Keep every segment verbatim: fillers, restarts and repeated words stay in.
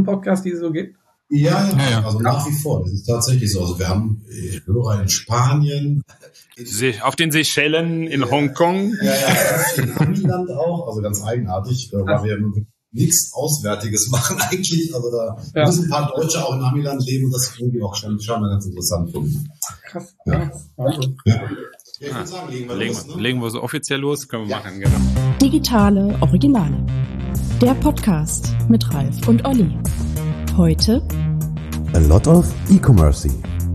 Podcasts, die es so gibt? Ja, ja, ja, also nach wie vor. Das ist tatsächlich so. Also wir haben Hörer in Spanien. In auf den Seychellen, in ja, Hongkong. Ja, ja, in Amiland auch. Also ganz eigenartig, weil wir nichts Auswärtiges machen eigentlich. Also da ja. müssen ein paar Deutsche auch in Amiland leben und das irgendwie auch schon, schon ganz interessant finden. Krass. Ja. Also. Ja. Ja, ich würde sagen, legen wir legen, los. Ne? Legen wir so offiziell los, können wir ja. machen, genau. Digitale Originale. Der Podcast mit Ralf und Olli. Heute A lot of e-commerce.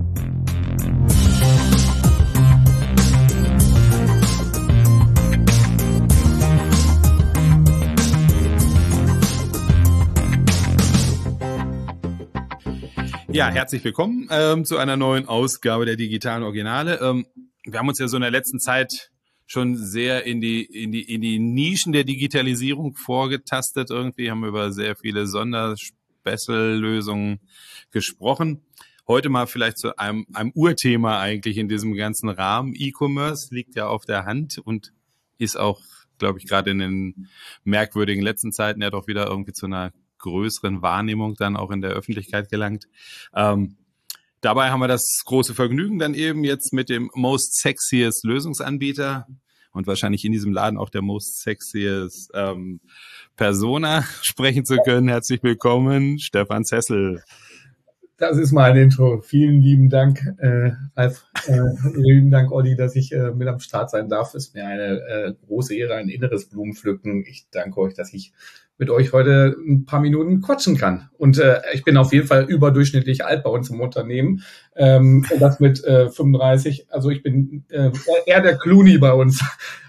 Ja, herzlich willkommen ähm, zu einer neuen Ausgabe der digitalen Originale. Ähm, wir haben uns ja so in der letzten Zeit schon sehr in die in die in die Nischen der Digitalisierung vorgetastet. Irgendwie haben wir über sehr viele Sonderspecial-Lösungen gesprochen. Heute mal vielleicht zu einem einem Urthema eigentlich in diesem ganzen Rahmen. E-Commerce liegt ja auf der Hand und ist auch, glaube ich, gerade in den merkwürdigen letzten Zeiten ja doch wieder irgendwie zu einer größeren Wahrnehmung dann auch in der Öffentlichkeit gelangt. Ähm, dabei haben wir das große Vergnügen dann eben jetzt mit dem Most Sexiest Lösungsanbieter und wahrscheinlich in diesem Laden auch der Most Sexiest ähm, Persona sprechen zu können. Herzlich willkommen, Stefan Zessel. Das ist mein Intro. Vielen lieben Dank, äh, Ralf. Äh, lieben Dank, Olli, dass ich äh, mit am Start sein darf. Ist mir eine äh, große Ehre, ein inneres Blumenpflücken. Ich danke euch, dass ich mit euch heute ein paar Minuten quatschen kann. Und äh, ich bin auf jeden Fall überdurchschnittlich alt bei uns im Unternehmen. Ähm, und das mit äh, fünfunddreißig. Also ich bin äh, eher der Clooney bei uns.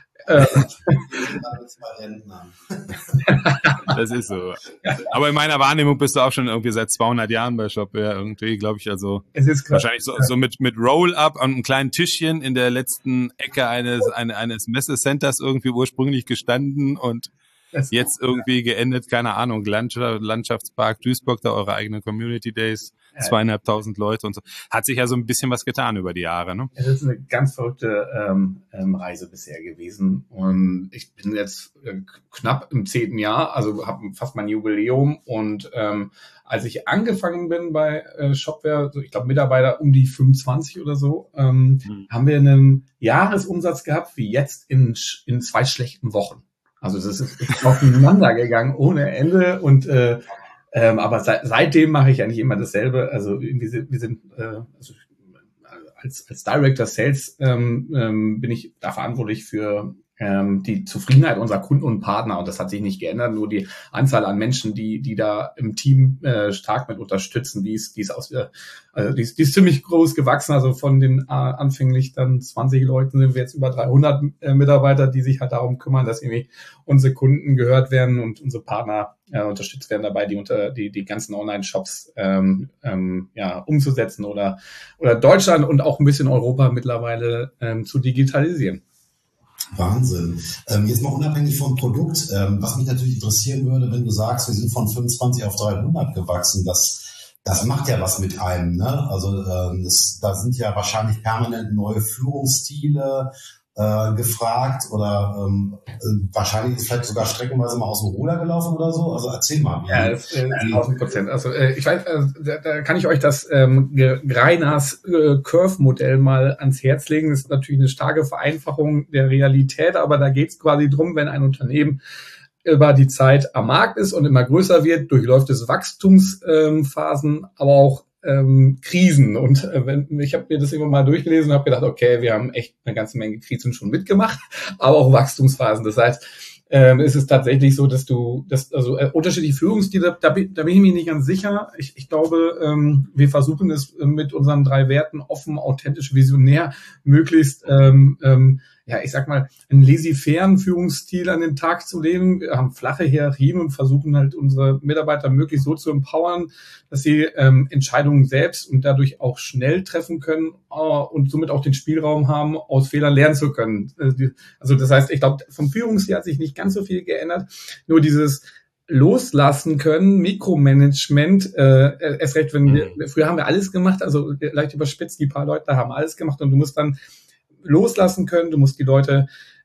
Das ist so. Aber in meiner Wahrnehmung bist du auch schon irgendwie seit zweihundert Jahren bei Shopware irgendwie, glaube ich, also es ist wahrscheinlich so, so mit mit Roll-Up an einem kleinen Tischchen in der letzten Ecke eines eine, eines Messecenters irgendwie ursprünglich gestanden und jetzt irgendwie geendet, keine Ahnung, Landschaft, Landschaftspark Duisburg, da eure eigenen Community Days, zweieinhalbtausend Leute und so. Hat sich ja so ein bisschen was getan über die Jahre, ne? Es ist eine ganz verrückte ähm, ähm, Reise bisher gewesen und ich bin jetzt äh, knapp im zehnten Jahr, also habe fast mein Jubiläum und ähm, als ich angefangen bin bei äh, Shopware, so, ich glaube Mitarbeiter um die fünfundzwanzig oder so, ähm, mhm. haben wir einen Jahresumsatz gehabt wie jetzt in, in zwei schlechten Wochen. Also das ist aufeinander gegangen ohne Ende und äh, ähm, aber seit, seitdem mache ich eigentlich immer dasselbe. Also wir sind, wir sind äh, also als als Director Sales ähm, ähm, bin ich da verantwortlich für ähm, die Zufriedenheit unserer Kunden und Partner und das hat sich nicht geändert. Nur die Anzahl an Menschen, die die da im Team äh, stark mit unterstützen, die ist die ist aus äh, also die ist, die ist ziemlich groß gewachsen. Also von den äh, anfänglich dann zwanzig Leuten sind wir jetzt über dreihundert äh, Mitarbeiter, die sich halt darum kümmern, dass irgendwie unsere Kunden gehört werden und unsere Partner äh, unterstützt werden dabei, die unter die die ganzen Online-Shops ähm, ähm, ja umzusetzen oder oder Deutschland und auch ein bisschen Europa mittlerweile ähm, zu digitalisieren. Wahnsinn. Ähm, jetzt mal unabhängig vom Produkt, ähm, was mich natürlich interessieren würde, wenn du sagst, wir sind von fünfundzwanzig auf dreihundert gewachsen, das, das macht ja was mit einem, ne? Also ähm, das, da sind ja wahrscheinlich permanent neue Führungsstile äh, gefragt oder ähm, wahrscheinlich ist vielleicht sogar streckenweise mal aus dem Ruder gelaufen oder so. Also erzähl mal. Ja, das, äh, tausend Prozent. Also äh, ich weiß, äh, da, da kann ich euch das ähm, Greiners äh, Curve-Modell mal ans Herz legen. Das ist natürlich eine starke Vereinfachung der Realität, aber da geht es quasi drum, wenn ein Unternehmen über die Zeit am Markt ist und immer größer wird, durchläuft es Wachstumsphasen, ähm, aber auch ähm, Krisen. Und äh, wenn, ich habe mir das immer mal durchgelesen und habe gedacht, okay, wir haben echt eine ganze Menge Krisen schon mitgemacht, aber auch Wachstumsphasen. Das heißt, ähm, ist es tatsächlich so, dass du, dass, also äh, unterschiedliche Führungsstile, da, bin- da bin ich mir nicht ganz sicher. Ich, ich glaube, ähm, wir versuchen es mit unseren drei Werten offen, authentisch, visionär, möglichst ähm, ähm, ja, ich sag mal, einen laissez-fairen Führungsstil an den Tag zu legen. Wir haben flache Hierarchien und versuchen halt unsere Mitarbeiter möglichst so zu empowern, dass sie ähm, Entscheidungen selbst und dadurch auch schnell treffen können äh, und somit auch den Spielraum haben, aus Fehlern lernen zu können. Also das heißt, ich glaube, vom Führungsstil hat sich nicht ganz so viel geändert. Nur dieses loslassen können, Mikromanagement, äh, erst recht, wenn wir, früher haben wir alles gemacht, also leicht überspitzt, die paar Leute haben alles gemacht und du musst dann loslassen können, du musst die Leute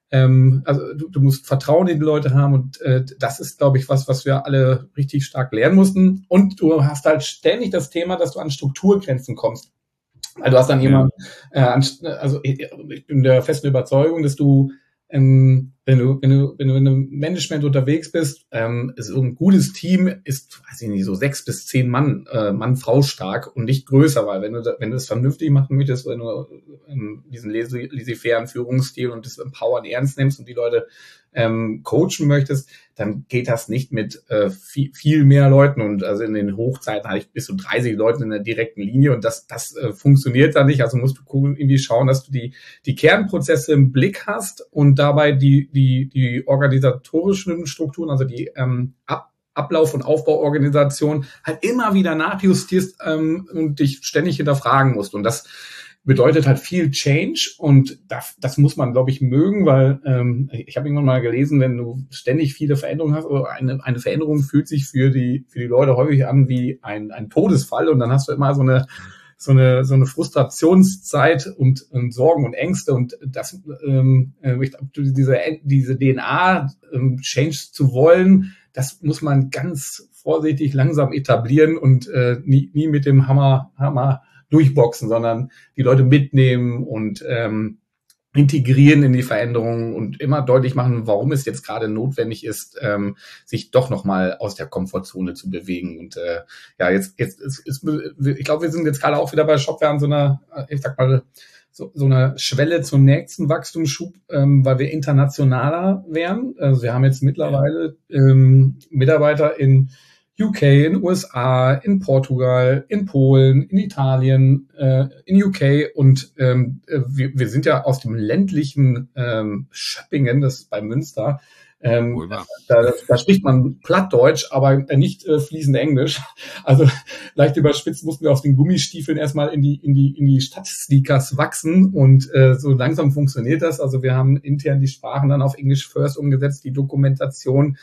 Ähm, also du, du musst Vertrauen in die Leute haben und äh, das ist, glaube ich, was, was wir alle richtig stark lernen mussten. Und du hast halt ständig das Thema, dass du an Strukturgrenzen kommst. Weil du hast dann jemanden, ja. äh, also ich, ich bin der festen Überzeugung, dass du Ähm, wenn du, wenn du, wenn du in einem Management unterwegs bist, ähm, so ein gutes Team ist, weiß ich nicht, so sechs bis zehn Mann, äh, Mann-Frau stark und nicht größer, weil wenn du, da, wenn du das vernünftig machen möchtest, wenn du ähm, diesen laissez-fairen Führungsstil und das Empowern ernst nimmst und die Leute ähm, coachen möchtest, dann geht das nicht mit äh, viel, viel mehr Leuten und also in den Hochzeiten hatte ich bis zu dreißig Leuten in der direkten Linie und das, das äh, funktioniert da nicht, also musst du irgendwie schauen, dass du die, die Kernprozesse im Blick hast und dabei die, die, die organisatorischen Strukturen, also die ähm, Ab Ablauf- und Aufbauorganisation halt immer wieder nachjustierst ähm, und dich ständig hinterfragen musst und das bedeutet halt viel Change und das, das muss man, glaube ich, mögen, weil ähm, ich habe irgendwann mal gelesen, wenn du ständig viele Veränderungen hast, oder eine, eine Veränderung fühlt sich für die für die Leute häufig an wie ein, ein Todesfall und dann hast du immer so eine so eine so eine Frustrationszeit und, und Sorgen und Ängste und das ähm, ich glaub, diese diese D N A ähm, Change zu wollen, das muss man ganz vorsichtig langsam etablieren und äh, nie nie mit dem Hammer Hammer durchboxen, sondern die Leute mitnehmen und ähm, integrieren in die Veränderungen und immer deutlich machen, warum es jetzt gerade notwendig ist, ähm, sich doch nochmal aus der Komfortzone zu bewegen. Und äh, ja, jetzt, jetzt ist, ist ich glaube, wir sind jetzt gerade auch wieder bei Shopware an so einer, ich sag mal, so, so einer Schwelle zum nächsten Wachstumsschub, ähm, weil wir internationaler werden. Also wir haben jetzt mittlerweile ähm, Mitarbeiter in U K, in U S A, in Portugal, in Polen, in Italien, äh, in U K und ähm, wir, wir sind ja aus dem ländlichen ähm, Schöppingen, das ist bei Münster, ähm, da, da spricht man Plattdeutsch, aber nicht äh, fließend Englisch. Also leicht überspitzt mussten wir aus den Gummistiefeln erstmal in die in die in die Stadtsneakers wachsen und äh, so langsam funktioniert das. Also wir haben intern die Sprachen dann auf English First umgesetzt, die Dokumentation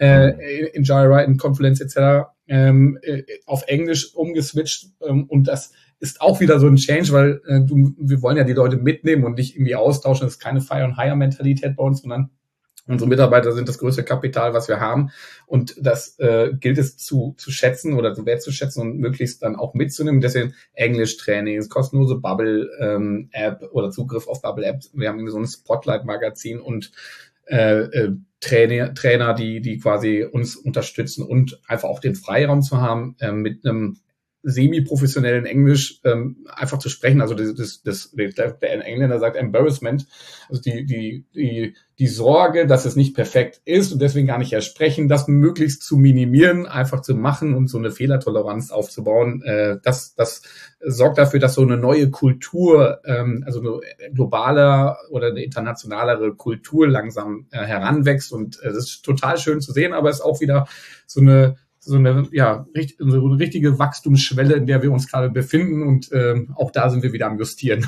äh, in Jira, in Confluence et cetera ähm, äh, auf Englisch umgeswitcht ähm, und das ist auch wieder so ein Change, weil äh, du, wir wollen ja die Leute mitnehmen und nicht irgendwie austauschen. Das ist keine Fire-and-Hire-Mentalität bei uns, sondern unsere Mitarbeiter sind das größte Kapital, was wir haben. Und das äh, gilt es zu, zu schätzen oder zu wertzuschätzen und möglichst dann auch mitzunehmen. Deswegen Englisch-Trainings, kostenlose Bubble-App ähm, oder Zugriff auf Bubble-App. Wir haben so ein Spotlight-Magazin und äh, äh, Trainer, Trainer, die, die quasi uns unterstützen und einfach auch den Freiraum zu haben, äh, mit einem semi-professionellen Englisch ähm, einfach zu sprechen. Also das, das, das, der Engländer sagt Embarrassment, also die, die, die, die Sorge, dass es nicht perfekt ist und deswegen gar nicht erst sprechen, das möglichst zu minimieren, einfach zu machen und so eine Fehlertoleranz aufzubauen. Äh, das, das sorgt dafür, dass so eine neue Kultur, ähm, also eine globale oder eine internationalere Kultur langsam äh, heranwächst und äh, das ist total schön zu sehen, aber es ist auch wieder so eine so eine, ja, richtig, so eine richtige Wachstumsschwelle, in der wir uns gerade befinden und ähm, auch da sind wir wieder am Justieren.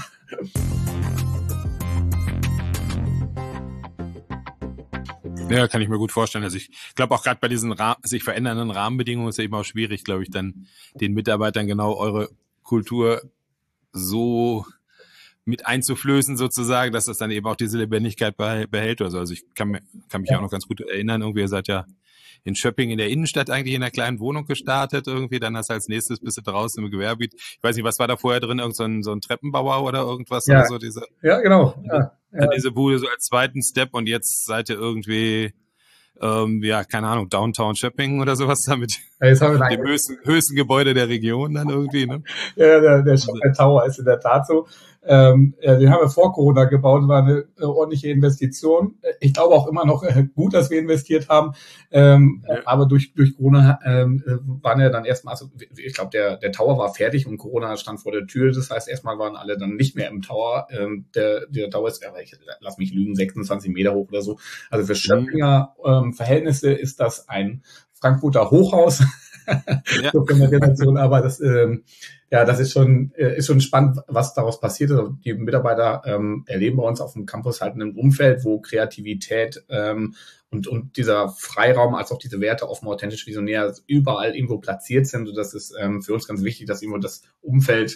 Ja, kann ich mir gut vorstellen. Also ich glaube auch gerade bei diesen Ra- sich verändernden Rahmenbedingungen ist ja eben auch schwierig, glaube ich, dann den Mitarbeitern genau eure Kultur so mit einzuflößen sozusagen, dass das dann eben auch diese Lebendigkeit behält. Also, also ich kann, kann mich ja auch noch ganz gut erinnern, irgendwie ihr seid ja in Schöpping in der Innenstadt eigentlich in einer kleinen Wohnung gestartet irgendwie, dann hast du als nächstes bist du draußen im Gewerbegebiet. Ich weiß nicht, was war da vorher drin? Irgend so ein, so ein Treppenbauer oder irgendwas? Ja, oder so, diese, ja genau. Ja, ja. Diese Bude so als zweiten Step und jetzt seid ihr irgendwie, ähm, ja, keine Ahnung, Downtown Schöpping oder sowas damit. Ja, jetzt haben wir dem höchsten, höchsten Gebäude der Region dann irgendwie, ne? Ja, der, der Shopware Tower ist in der Tat so. Ähm, ja, den haben wir vor Corona gebaut, war eine äh, ordentliche Investition. Ich glaube auch immer noch äh, gut, dass wir investiert haben. Ähm, ja. Aber durch durch Corona ähm, waren ja dann erstmal, also ich glaube, der der Tower war fertig und Corona stand vor der Tür. Das heißt, erstmal waren alle dann nicht mehr im Tower. Ähm, der der Tower ist, aber ich lass mich lügen, sechsundzwanzig Meter hoch oder so. Also für Schöppinger ähm, Verhältnisse ist das ein Frankfurter Hochhaus. Ja. So von der Relation, aber das, ähm, ja, das ist schon, äh, ist schon spannend, was daraus passiert ist. Also die Mitarbeiter ähm, erleben bei uns auf dem Campus halt ein Umfeld, wo Kreativität ähm, und und dieser Freiraum, als auch diese Werte offen, authentisch, visionär überall irgendwo platziert sind. Und das ist ähm, für uns ganz wichtig, dass irgendwo das Umfeld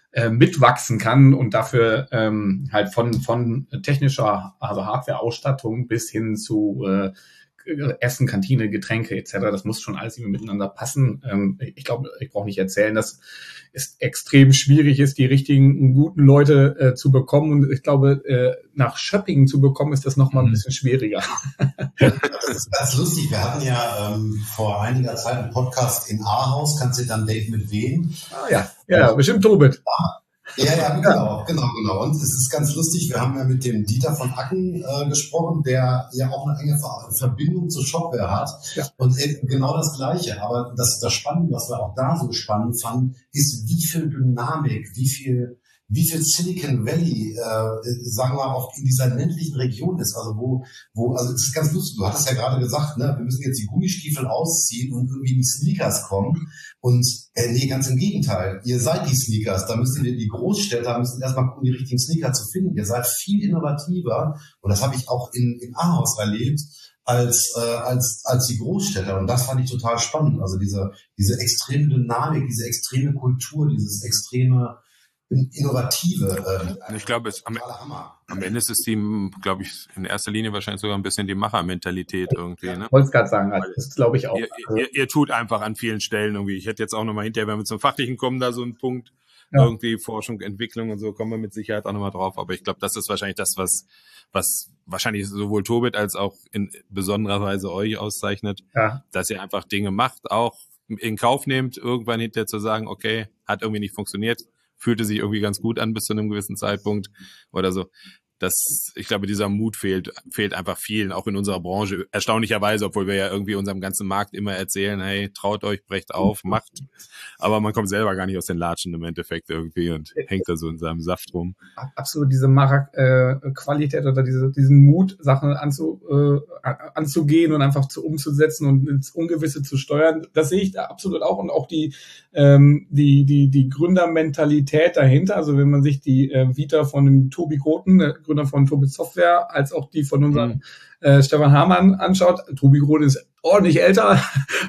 äh, mitwachsen kann und dafür ähm, halt von von technischer, also Hardware-Ausstattung bis hin zu äh, Essen, Kantine, Getränke et cetera. Das muss schon alles irgendwie miteinander passen. Ähm, ich glaube, ich brauche nicht erzählen, dass es extrem schwierig ist, die richtigen, guten Leute äh, zu bekommen. Und ich glaube, äh, nach Schöppingen zu bekommen, ist das nochmal ein bisschen schwieriger. Das ist ganz lustig. Wir hatten ja ähm, vor einiger Zeit einen Podcast in Ahaus. Kannst du dann Date mit wem? Ah ja, ja, bestimmt Tobit. Ja, ja, genau, genau, genau. Und es ist ganz lustig, wir haben ja mit dem Dieter von Acken äh, gesprochen, der ja auch eine enge Ver- Verbindung zu Shopware hat. Ja. Und äh, genau das Gleiche. Aber das, das Spannende, was wir auch da so spannend fanden, ist, wie viel Dynamik, wie viel wie viel Silicon Valley, äh, sagen wir mal, auch in dieser ländlichen Region ist, also wo, wo, also es ist ganz lustig, du hattest ja gerade gesagt, ne, wir müssen jetzt die Gummistiefel ausziehen und irgendwie in die Sneakers kommen und, äh, nee, ganz im Gegenteil, ihr seid die Sneakers, da müsst ihr, die Großstädter müssen erstmal gucken, die richtigen Sneaker zu finden, ihr seid viel innovativer und das habe ich auch in, in Ahaus erlebt, als äh, als als die Großstädter und das fand ich total spannend, also diese diese extreme Dynamik, diese extreme Kultur, dieses extreme innovative. Äh, ich glaube, es am, am Ende ist es die, glaube ich, in erster Linie wahrscheinlich sogar ein bisschen die Machermentalität irgendwie. Ne? Ich wollte es gerade sagen, das glaube ich auch. Ihr, ihr, ihr tut einfach an vielen Stellen irgendwie. Ich hätte jetzt auch nochmal hinterher, wenn wir zum Fachlichen kommen, da so ein Punkt, ja. Irgendwie Forschung, Entwicklung und so, kommen wir mit Sicherheit auch nochmal drauf. Aber ich glaube, das ist wahrscheinlich das, was was wahrscheinlich sowohl Tobit als auch in besonderer Weise euch auszeichnet, ja. Dass ihr einfach Dinge macht, auch in Kauf nehmt, irgendwann hinterher zu sagen, okay, hat irgendwie nicht funktioniert, fühlte sich irgendwie ganz gut an bis zu einem gewissen Zeitpunkt oder so. Das, ich glaube, dieser Mut fehlt, fehlt einfach vielen, auch in unserer Branche. Erstaunlicherweise, obwohl wir ja irgendwie unserem ganzen Markt immer erzählen, hey, traut euch, brecht auf, macht. Aber man kommt selber gar nicht aus den Latschen im Endeffekt irgendwie und hängt da so in seinem Saft rum. Absolut, diese Marktqualität äh, oder diese, diesen Mut, Sachen anzu, äh, anzugehen und einfach zu umzusetzen und ins Ungewisse zu steuern, das sehe ich da absolut auch. Und auch die, ähm, die, die, die Gründermentalität dahinter. Also wenn man sich die äh, Vita von dem Tobi Groten, der Gründer von Tobit Software, als auch die von unserem mhm. äh, Stefan Hamann anschaut. Tobi Groten ist ordentlich älter,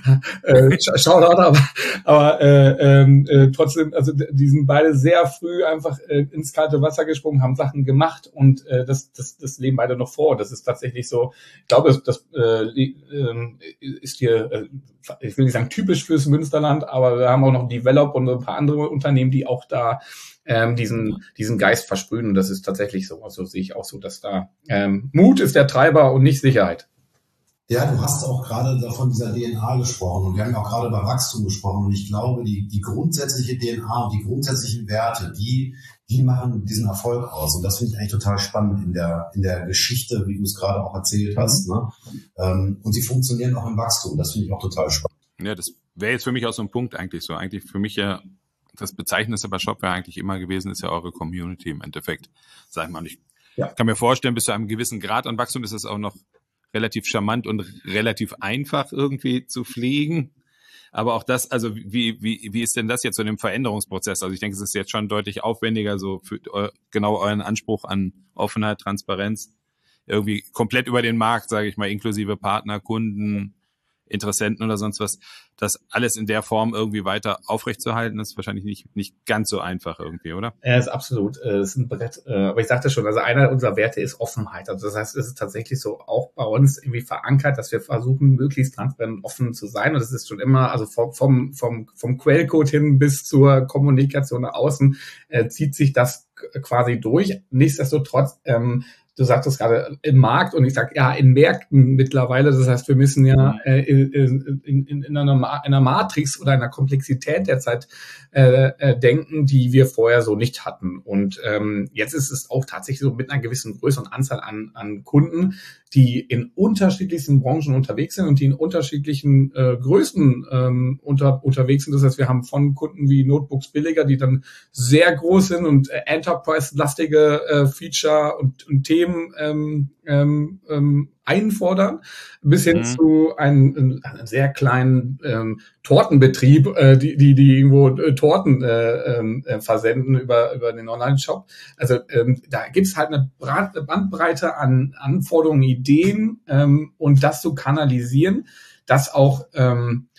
äh, Shoutout, aber, aber äh, äh, trotzdem, also die sind beide sehr früh einfach äh, ins kalte Wasser gesprungen, haben Sachen gemacht und äh, das, das, das leben beide noch vor. Das ist tatsächlich so, ich glaube, das, das äh, äh, ist hier, äh, ich will nicht sagen typisch fürs Münsterland, aber wir haben auch noch Develop und ein paar andere Unternehmen, die auch da ähm, diesen diesen Geist versprühen. Und das ist tatsächlich so. Also sehe ich auch so, dass da ähm, Mut ist der Treiber und nicht Sicherheit. Ja, du hast auch gerade von dieser D N A gesprochen und wir haben auch gerade über Wachstum gesprochen und ich glaube, die, die grundsätzliche D N A und die grundsätzlichen Werte, die, die machen diesen Erfolg aus und das finde ich eigentlich total spannend in der, in der Geschichte, wie du es gerade auch erzählt hast, mhm. ne? Und sie funktionieren auch im Wachstum, das finde ich auch total spannend. Ja, das wäre jetzt für mich auch so ein Punkt eigentlich so, eigentlich für mich ja das Bezeichnendste bei Shopware eigentlich immer gewesen ist ja eure Community im Endeffekt, sag ich mal. Und ich ja. kann mir vorstellen, bis zu einem gewissen Grad an Wachstum ist es auch noch relativ charmant und relativ einfach irgendwie zu pflegen. Aber auch das, also wie wie wie ist denn das jetzt so in dem Veränderungsprozess? Also ich denke, es ist jetzt schon deutlich aufwendiger, so für eu, genau euren Anspruch an Offenheit, Transparenz, irgendwie komplett über den Markt, sage ich mal, inklusive Partner, Kunden, Interessenten oder sonst was, das alles in der Form irgendwie weiter aufrechtzuerhalten, ist wahrscheinlich nicht nicht ganz so einfach irgendwie, oder? Ja, ist absolut. Es ist ein Brett. Aber ich sagte schon, also einer unserer Werte ist Offenheit. Also das heißt, es ist tatsächlich so auch bei uns irgendwie verankert, dass wir versuchen, möglichst transparent und offen zu sein. Und das ist schon immer, also vom vom vom, vom Quellcode hin bis zur Kommunikation nach außen äh, zieht sich das quasi durch. Nichtsdestotrotz ähm, du sagtest gerade im Markt und ich sage ja in Märkten mittlerweile. Das heißt, wir müssen ja äh, in, in, in einer, Ma- einer Matrix oder einer Komplexität derzeit äh, äh, denken, die wir vorher so nicht hatten. Und ähm, jetzt ist es auch tatsächlich so mit einer gewissen Größe und Anzahl an, an Kunden, die in unterschiedlichsten Branchen unterwegs sind und die in unterschiedlichen äh, Größen ähm, unter, unterwegs sind. Das heißt, wir haben von Kunden wie Notebooks billiger, die dann sehr groß sind und äh, Enterprise-lastige äh, Feature und, und Themen ähm, ähm, ähm, einfordern, bis hin mhm. zu einem, einem sehr kleinen ähm, Tortenbetrieb, äh, die, die, die irgendwo äh, Torten äh, äh, versenden über, über den Online-Shop. Also ähm, da gibt's halt eine Bandbreite an Anforderungen, Ideen ähm, und das zu kanalisieren, das auch ähm,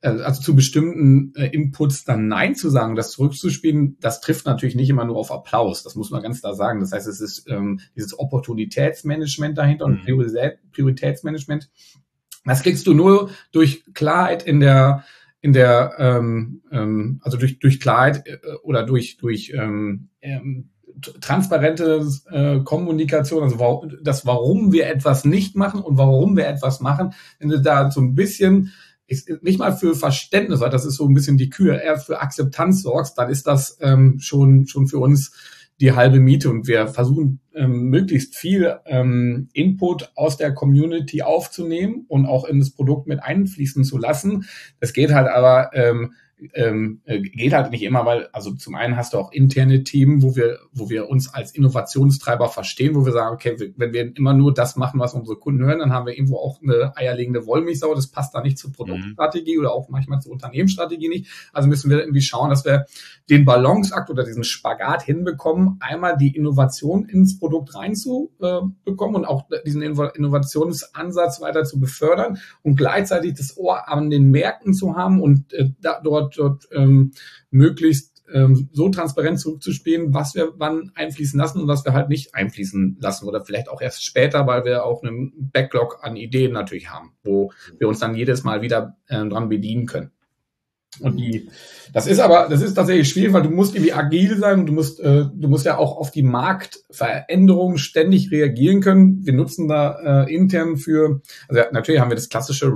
also zu bestimmten äh, Inputs dann Nein zu sagen, das zurückzuspielen, das trifft natürlich nicht immer nur auf Applaus. Das muss man ganz klar sagen. Das heißt, es ist ähm, dieses Opportunitätsmanagement dahinter und Priorität, Prioritätsmanagement. Das kriegst du nur durch Klarheit in der, in der, ähm, ähm, also durch durch Klarheit äh, oder durch durch ähm, ähm, transparente äh, Kommunikation, also wa- das, warum wir etwas nicht machen und warum wir etwas machen. Wenn du da so ein bisschen ist nicht mal für Verständnis, weil das ist so ein bisschen die Kür, eher für Akzeptanz sorgst, dann ist das ähm, schon schon für uns die halbe Miete und wir versuchen ähm, möglichst viel ähm, Input aus der Community aufzunehmen und auch in das Produkt mit einfließen zu lassen. Das geht halt aber ähm, ähm, geht halt nicht immer, weil also zum einen hast du auch interne Themen, wo wir wo wir uns als Innovationstreiber verstehen, wo wir sagen, okay, wenn wir immer nur das machen, was unsere Kunden hören, dann haben wir irgendwo auch eine eierlegende Wollmilchsau, das passt da nicht zur Produktstrategie oder auch manchmal zur Unternehmensstrategie nicht. Also müssen wir irgendwie schauen, dass wir den Balanceakt oder diesen Spagat hinbekommen, einmal die Innovation ins Produkt reinzubekommen und auch diesen Innovationsansatz weiter zu befördern und gleichzeitig das Ohr an den Märkten zu haben und äh, da, dort, dort ähm, möglichst ähm, so transparent zurückzuspielen, was wir wann einfließen lassen und was wir halt nicht einfließen lassen oder vielleicht auch erst später, weil wir auch einen Backlog an Ideen natürlich haben, wo wir uns dann jedes Mal wieder äh, dran bedienen können. Und die, das ist aber, das ist tatsächlich schwierig, weil du musst irgendwie agil sein und du musst, äh, du musst ja auch auf die Marktveränderungen ständig reagieren können. Wir nutzen da äh, intern für, also ja, natürlich haben wir das klassische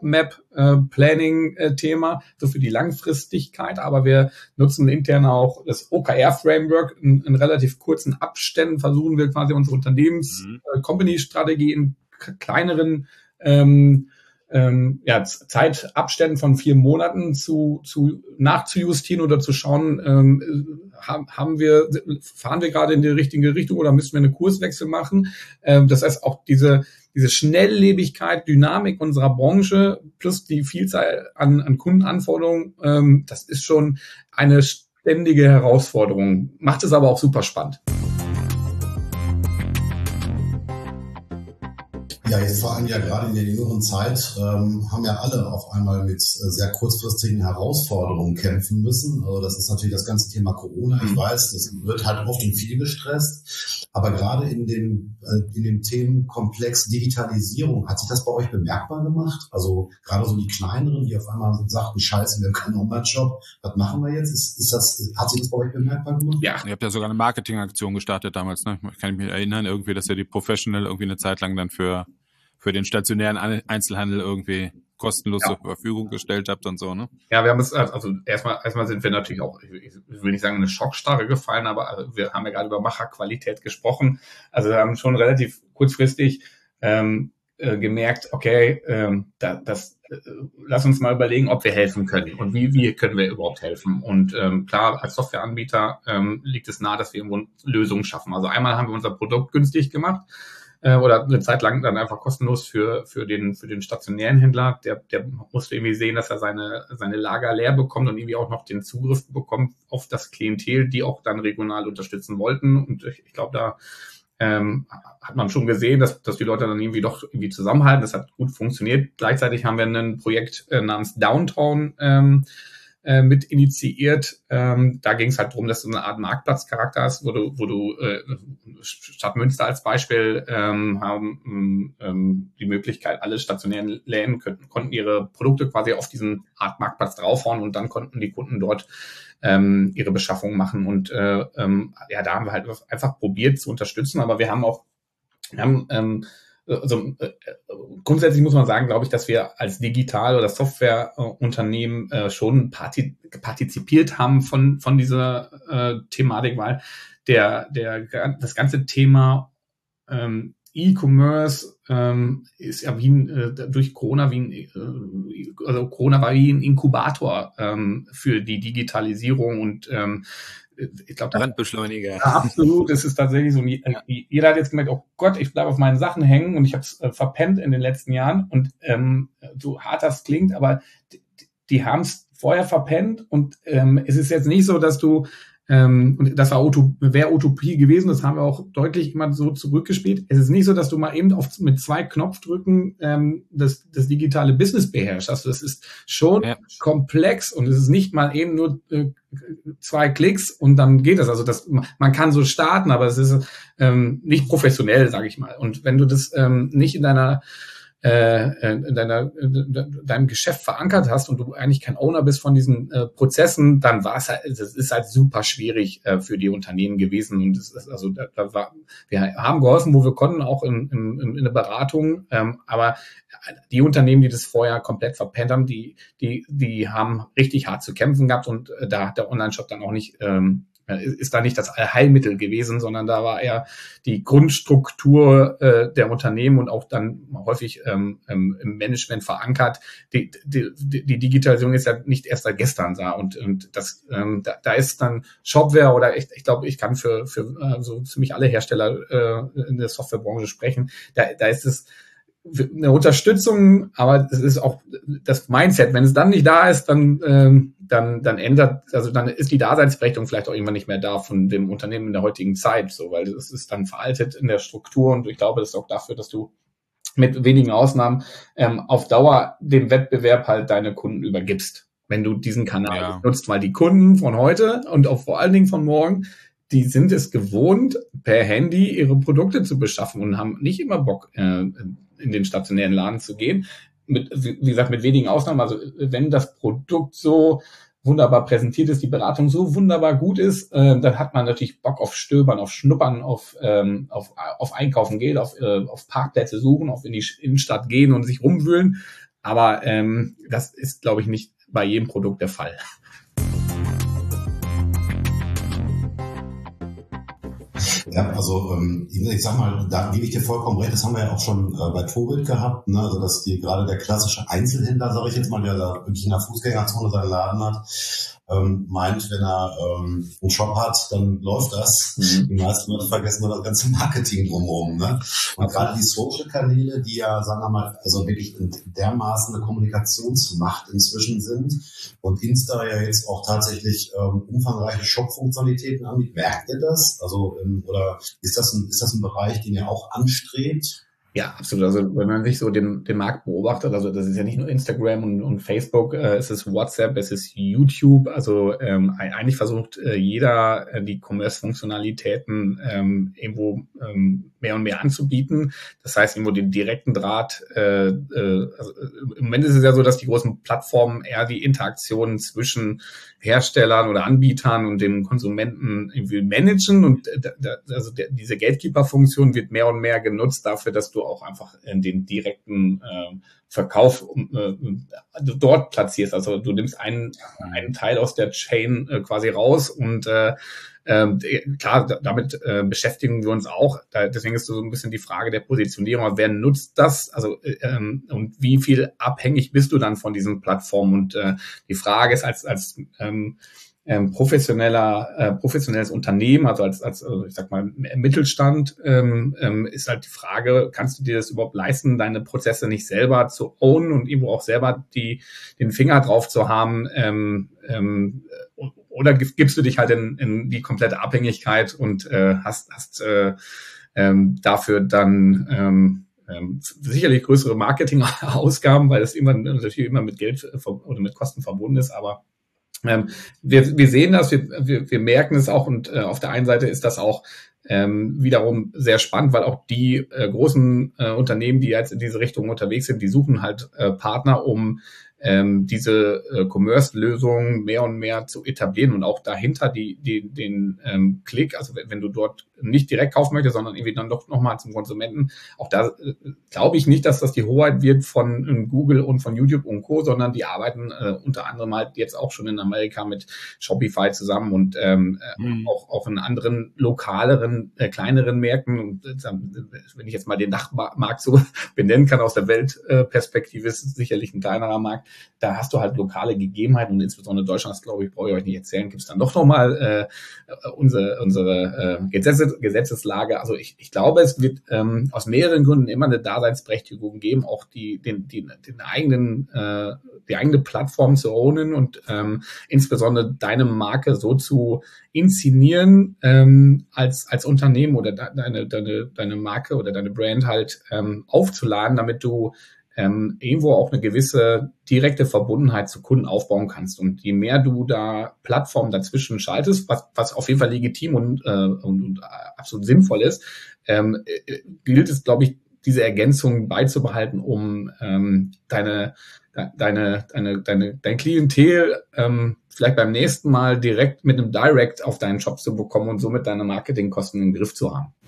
Roadmap-Planning-Thema, äh, so für die Langfristigkeit, aber wir nutzen intern auch das O K R-Framework in, in relativ kurzen Abständen, versuchen wir quasi unsere Unternehmens-Company-Strategie in k- kleineren ähm, Ähm, ja, Zeitabständen von vier Monaten zu, zu nachzujustieren oder zu schauen, ähm, haben, haben wir, fahren wir gerade in die richtige Richtung oder müssen wir einen Kurswechsel machen? Ähm, das heißt auch diese, diese Schnelllebigkeit, Dynamik unserer Branche plus die Vielzahl an, an Kundenanforderungen, ähm, das ist schon eine ständige Herausforderung. Macht es aber auch super spannend. Ja, jetzt vor allem ja gerade in der jüngeren Zeit ähm, haben ja alle auf einmal mit äh, sehr kurzfristigen Herausforderungen kämpfen müssen. Also das ist natürlich das ganze Thema Corona. Ich weiß, das wird halt oft und viel gestresst. Aber gerade in dem äh, in dem Themenkomplex Digitalisierung, hat sich das bei euch bemerkbar gemacht? Also gerade so die kleineren, die auf einmal sagten, scheiße, wir haben keinen Online-Shop, was machen wir jetzt? Ist, ist das, hat sich das bei euch bemerkbar gemacht? Ja, ihr habt ja sogar eine Marketingaktion gestartet damals, ne? Kann ich mich erinnern, irgendwie, dass ihr die Professional irgendwie eine Zeit lang dann für für den stationären Einzelhandel irgendwie kostenlos ja. zur Verfügung gestellt habt und so, ne? Ja, wir haben es, also erstmal erstmal sind wir natürlich auch, ich will nicht sagen eine Schockstarre gefallen, aber wir haben ja gerade über Macherqualität gesprochen. Also wir haben schon relativ kurzfristig ähm, äh, gemerkt, okay, ähm, da, das äh, lass uns mal überlegen, ob wir helfen können und wie, wie können wir überhaupt helfen. Und ähm, klar, als Softwareanbieter ähm, liegt es nahe, dass wir irgendwo Lösungen schaffen. Also einmal haben wir unser Produkt günstig gemacht, oder eine Zeit lang dann einfach kostenlos für für den für den stationären Händler. Der der musste irgendwie sehen, dass er seine seine Lager leer bekommt und irgendwie auch noch den Zugriff bekommt auf das Klientel, die auch dann regional unterstützen wollten. Und ich, ich glaube, da ähm, hat man schon gesehen, dass dass die Leute dann irgendwie doch irgendwie zusammenhalten. Das hat gut funktioniert. Gleichzeitig haben wir ein Projekt äh, namens Downtown ähm, mit initiiert. Ähm, da ging es halt darum, dass du eine Art Marktplatzcharakter hast, wo du, wo du äh, Stadt Münster als Beispiel ähm, haben ähm, die Möglichkeit, alle stationären Läden könnten, konnten ihre Produkte quasi auf diesen Art Marktplatz draufhauen und dann konnten die Kunden dort ähm, ihre Beschaffung machen. Und äh, ähm, ja, da haben wir halt einfach probiert zu unterstützen, aber wir haben auch, wir haben ähm, Also äh, grundsätzlich muss man sagen, glaube ich, dass wir als Digital- oder Softwareunternehmen äh, schon parti- partizipiert haben von von dieser äh, Thematik, weil der der das ganze Thema ähm, E-Commerce ähm, ist ja wie ein, äh, durch Corona wie ein, äh, also Corona war wie ein Inkubator ähm, für die Digitalisierung und ähm, ich glaube, Brandbeschleuniger. Ja, absolut. Es ist tatsächlich so, jeder hat jetzt gemerkt, oh Gott, ich bleibe auf meinen Sachen hängen und ich habe es äh, verpennt in den letzten Jahren. Und ähm, so hart das klingt, aber die, die haben es vorher verpennt und ähm, es ist jetzt nicht so, dass du Ähm, und das war Utop- wäre Utopie gewesen, das haben wir auch deutlich immer so zurückgespielt. Es ist nicht so, dass du mal eben auf, mit zwei Knopfdrücken ähm, das, das digitale Business beherrschst. Also das ist schon ja. komplex und es ist nicht mal eben nur äh, zwei Klicks und dann geht das. Also das, man kann so starten, aber es ist ähm, nicht professionell, sage ich mal. Und wenn du das ähm, nicht in deiner in deiner, in deinem Geschäft verankert hast und du eigentlich kein Owner bist von diesen äh, Prozessen, dann war es halt, das ist halt super schwierig äh, für die Unternehmen gewesen. Und das ist, also da, da war, wir haben geholfen, wo wir konnten, auch in, in, in der Beratung. Ähm, aber die Unternehmen, die das vorher komplett verpennt haben, die, die, die haben richtig hart zu kämpfen gehabt und äh, da hat der Online-Shop dann auch nicht ähm, ist da nicht das Allheilmittel gewesen, sondern da war eher die Grundstruktur äh, der Unternehmen und auch dann häufig ähm, im Management verankert. Die, die, die Digitalisierung ist ja nicht erst seit gestern da und, und das ähm, da, da ist dann Shopware oder ich, ich glaube, ich kann für für äh, so ziemlich alle Hersteller äh, in der Softwarebranche sprechen. Da, da ist es eine Unterstützung, aber es ist auch das Mindset. Wenn es dann nicht da ist, dann ähm, dann dann ändert, also dann ist die Daseinsberechtigung vielleicht auch irgendwann nicht mehr da von dem Unternehmen in der heutigen Zeit, so, weil es ist dann veraltet in der Struktur und ich glaube, das ist auch dafür, dass du mit wenigen Ausnahmen ähm, auf Dauer dem Wettbewerb halt deine Kunden übergibst, wenn du diesen Kanal ja. nutzt, weil die Kunden von heute und auch vor allen Dingen von morgen, die sind es gewohnt, per Handy ihre Produkte zu beschaffen und haben nicht immer Bock, äh, in den stationären Laden zu gehen. Mit, wie gesagt, mit wenigen Ausnahmen. Also wenn das Produkt so wunderbar präsentiert ist, die Beratung so wunderbar gut ist, äh, dann hat man natürlich Bock auf Stöbern, auf Schnuppern, auf ähm, auf, auf Einkaufen gehen, auf, äh, auf Parkplätze suchen, auf in die Innenstadt gehen und sich rumwühlen. Aber ähm, das ist, glaube ich, nicht bei jedem Produkt der Fall. Ja, also ähm, ich sag mal, da gebe ich dir vollkommen recht, das haben wir ja auch schon äh, bei Tobit gehabt, ne? Also dass die gerade der klassische Einzelhändler, sage ich jetzt mal, der da wirklich in der Fußgängerzone seinen Laden hat, ähm, meint, wenn er ähm, einen Shop hat, dann läuft das. Mhm. Die meisten Leute vergessen nur das ganze Marketing drumherum. Ne? Und gerade die Social-Kanäle, die ja, sagen wir mal, also wirklich dermaßen eine Kommunikationsmacht inzwischen sind und Insta ja jetzt auch tatsächlich ähm, umfangreiche Shop-Funktionalitäten anbietet, merkt ihr das? Also ähm, oder ist das ein, ist das ein Bereich, den ihr auch anstrebt? Ja, absolut. Also wenn man sich so den, den Markt beobachtet, also das ist ja nicht nur Instagram und, und Facebook, äh, es ist WhatsApp, es ist YouTube. Also ähm, eigentlich versucht äh, jeder äh, die Commerce-Funktionalitäten ähm, irgendwo ähm, mehr und mehr anzubieten. Das heißt, irgendwo den direkten Draht. Äh, äh, also im Moment ist es ja so, dass die großen Plattformen eher die Interaktionen zwischen Herstellern oder Anbietern und dem Konsumenten irgendwie managen. Und äh, da, also der, diese Gatekeeper-Funktion wird mehr und mehr genutzt dafür, dass du auch einfach in den direkten äh, Verkauf äh, dort platzierst. Also du nimmst einen, einen Teil aus der Chain äh, quasi raus und äh, ähm, klar, d- damit äh, beschäftigen wir uns auch. Da, deswegen ist so ein bisschen die Frage der Positionierung. Wer nutzt das? Also ähm, und wie viel abhängig bist du dann von diesen Plattformen? Und äh, die Frage ist als als ähm, ähm, professioneller äh, professionelles Unternehmen, also als als also ich sag mal Mittelstand, ähm, ähm, ist halt die Frage: Kannst du dir das überhaupt leisten, deine Prozesse nicht selber zu ownen und irgendwo auch selber die den Finger drauf zu haben? Ähm, ähm, oder gibst du dich halt in, in die komplette Abhängigkeit und äh, hast hast äh, ähm, dafür dann ähm, ähm, sicherlich größere Marketingausgaben, weil das immer natürlich immer mit Geld oder mit Kosten verbunden ist, aber Ähm, wir, wir sehen das, wir, wir, wir merken es auch und äh, auf der einen Seite ist das auch ähm, wiederum sehr spannend, weil auch die äh, großen äh, Unternehmen, die jetzt in diese Richtung unterwegs sind, die suchen halt äh, Partner, um ähm, diese äh, Commerce-Lösungen mehr und mehr zu etablieren und auch dahinter die, die, den ähm, Klick, also wenn, wenn du dort nicht direkt kaufen möchtest, sondern irgendwie dann doch nochmal zum Konsumenten, auch da äh, glaube ich nicht, dass das die Hoheit wird von äh, Google und von YouTube und Co., sondern die arbeiten äh, unter anderem halt jetzt auch schon in Amerika mit Shopify zusammen und ähm, mhm. auch, auch in anderen lokaleren, äh, kleineren Märkten. Und äh, wenn ich jetzt mal den Dachmarkt so benennen kann aus der Weltperspektive, äh, ist es sicherlich ein kleinerer Markt. Markt, da hast du halt lokale Gegebenheiten und insbesondere Deutschland, das glaube ich, brauche ich euch nicht erzählen, gibt es dann doch nochmal äh, unsere, unsere äh, Gesetze, Gesetzeslage. Also ich, ich glaube, es wird ähm, aus mehreren Gründen immer eine Daseinsberechtigung geben, auch die, den, die, den eigenen, äh, die eigene Plattform zu ownen und ähm, insbesondere deine Marke so zu inszenieren ähm, als als Unternehmen oder deine deine deine Marke oder deine Brand halt ähm, aufzuladen, damit du ähm, irgendwo auch eine gewisse direkte Verbundenheit zu Kunden aufbauen kannst. Und je mehr du da Plattformen dazwischen schaltest, was was auf jeden Fall legitim und äh, und, und absolut sinnvoll ist, ähm, gilt es, glaube ich, diese Ergänzung beizubehalten, um ähm, deine deine deine deine dein Klientel ähm, vielleicht beim nächsten Mal direkt mit einem Direct auf deinen Shop zu bekommen und somit deine Marketingkosten im Griff zu haben.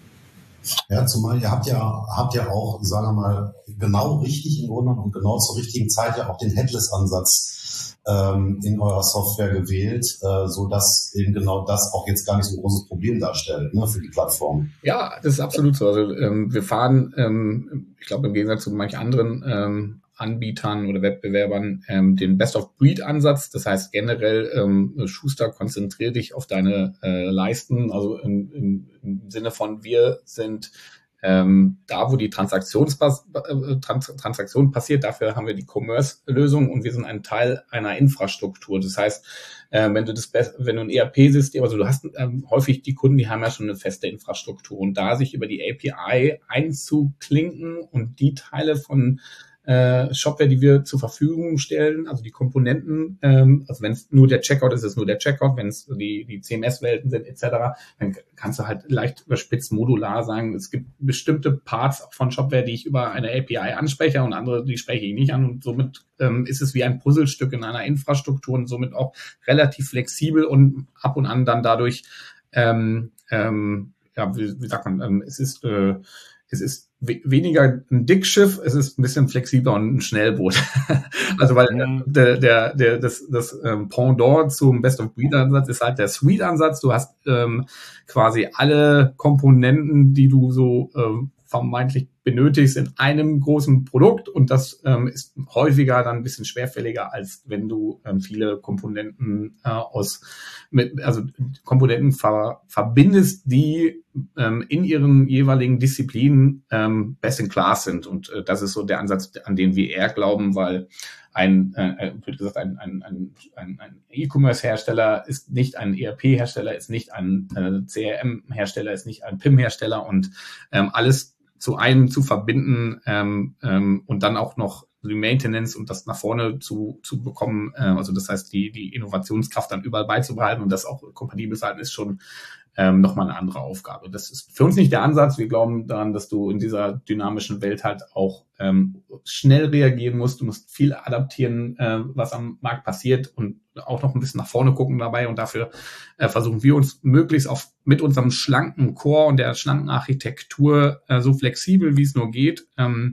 Ja, zumal ihr habt ja habt ja auch, sagen wir mal, genau richtig im Grunde und genau zur richtigen Zeit ja auch den Headless-Ansatz ähm, in eurer Software gewählt, äh, so dass eben genau das auch jetzt gar nicht so ein großes Problem darstellt, ne, für die Plattform. Ja, das ist absolut so. Also ähm, wir fahren, ähm, ich glaube im Gegensatz zu manchen anderen ähm, Anbietern oder Wettbewerbern ähm, den Best-of-Breed-Ansatz. Das heißt generell, ähm, Schuster, konzentriere dich auf deine äh, Leisten. Also im, im, im Sinne von, wir sind ähm, da, wo die Transaktionspas- äh, Trans- Transaktion passiert. Dafür haben wir die Commerce-Lösung und wir sind ein Teil einer Infrastruktur. Das heißt, äh, wenn du das, Be- wenn du ein E R P-System, also du hast ähm, häufig die Kunden, die haben ja schon eine feste Infrastruktur und da sich über die A P I einzuklinken und die Teile von Äh, Shopware, die wir zur Verfügung stellen, also die Komponenten, ähm, also wenn es nur der Checkout ist, ist es nur der Checkout, wenn es die die C M S-Welten sind et cetera, dann kannst du halt leicht überspitzt modular sagen, es gibt bestimmte Parts von Shopware, die ich über eine A P I anspreche und andere, die spreche ich nicht an und somit ähm, ist es wie ein Puzzlestück in einer Infrastruktur und somit auch relativ flexibel und ab und an dann dadurch, ähm, ähm, ja, wie, wie sagt man, ähm, es ist äh, es ist weniger ein Dickschiff, es ist ein bisschen flexibler und ein Schnellboot. Also weil mhm. der, der, der, das, das ähm, Pendant zum Best-of-Breed-Ansatz ist halt der Suite-Ansatz. Du hast ähm, quasi alle Komponenten, die du so ähm, vermeintlich benötigst in einem großen Produkt und das ähm, ist häufiger dann ein bisschen schwerfälliger, als wenn du ähm, viele Komponenten äh, aus mit, also Komponenten ver, verbindest, die ähm, in ihren jeweiligen Disziplinen ähm, best in class sind und äh, das ist so der Ansatz, an den wir eher glauben, weil ein, äh, wie gesagt, ein, ein, ein, ein, ein E-Commerce-Hersteller ist nicht ein E R P-Hersteller, ist nicht ein äh, C R M-Hersteller, ist nicht ein P I M-Hersteller und ähm, alles zu einem zu verbinden ähm, ähm, und dann auch noch die Maintenance und das nach vorne zu zu bekommen, äh, also das heißt die die Innovationskraft dann überall beizubehalten und das auch kompatibel zu halten, ist schon ähm, nochmal eine andere Aufgabe. Das ist für uns nicht der Ansatz. Wir glauben daran, dass du in dieser dynamischen Welt halt auch ähm, schnell reagieren musst. Du musst viel adaptieren, äh, was am Markt passiert und auch noch ein bisschen nach vorne gucken dabei. Und dafür äh, versuchen wir uns möglichst auf mit unserem schlanken Core und der schlanken Architektur äh, so flexibel, wie es nur geht, ähm,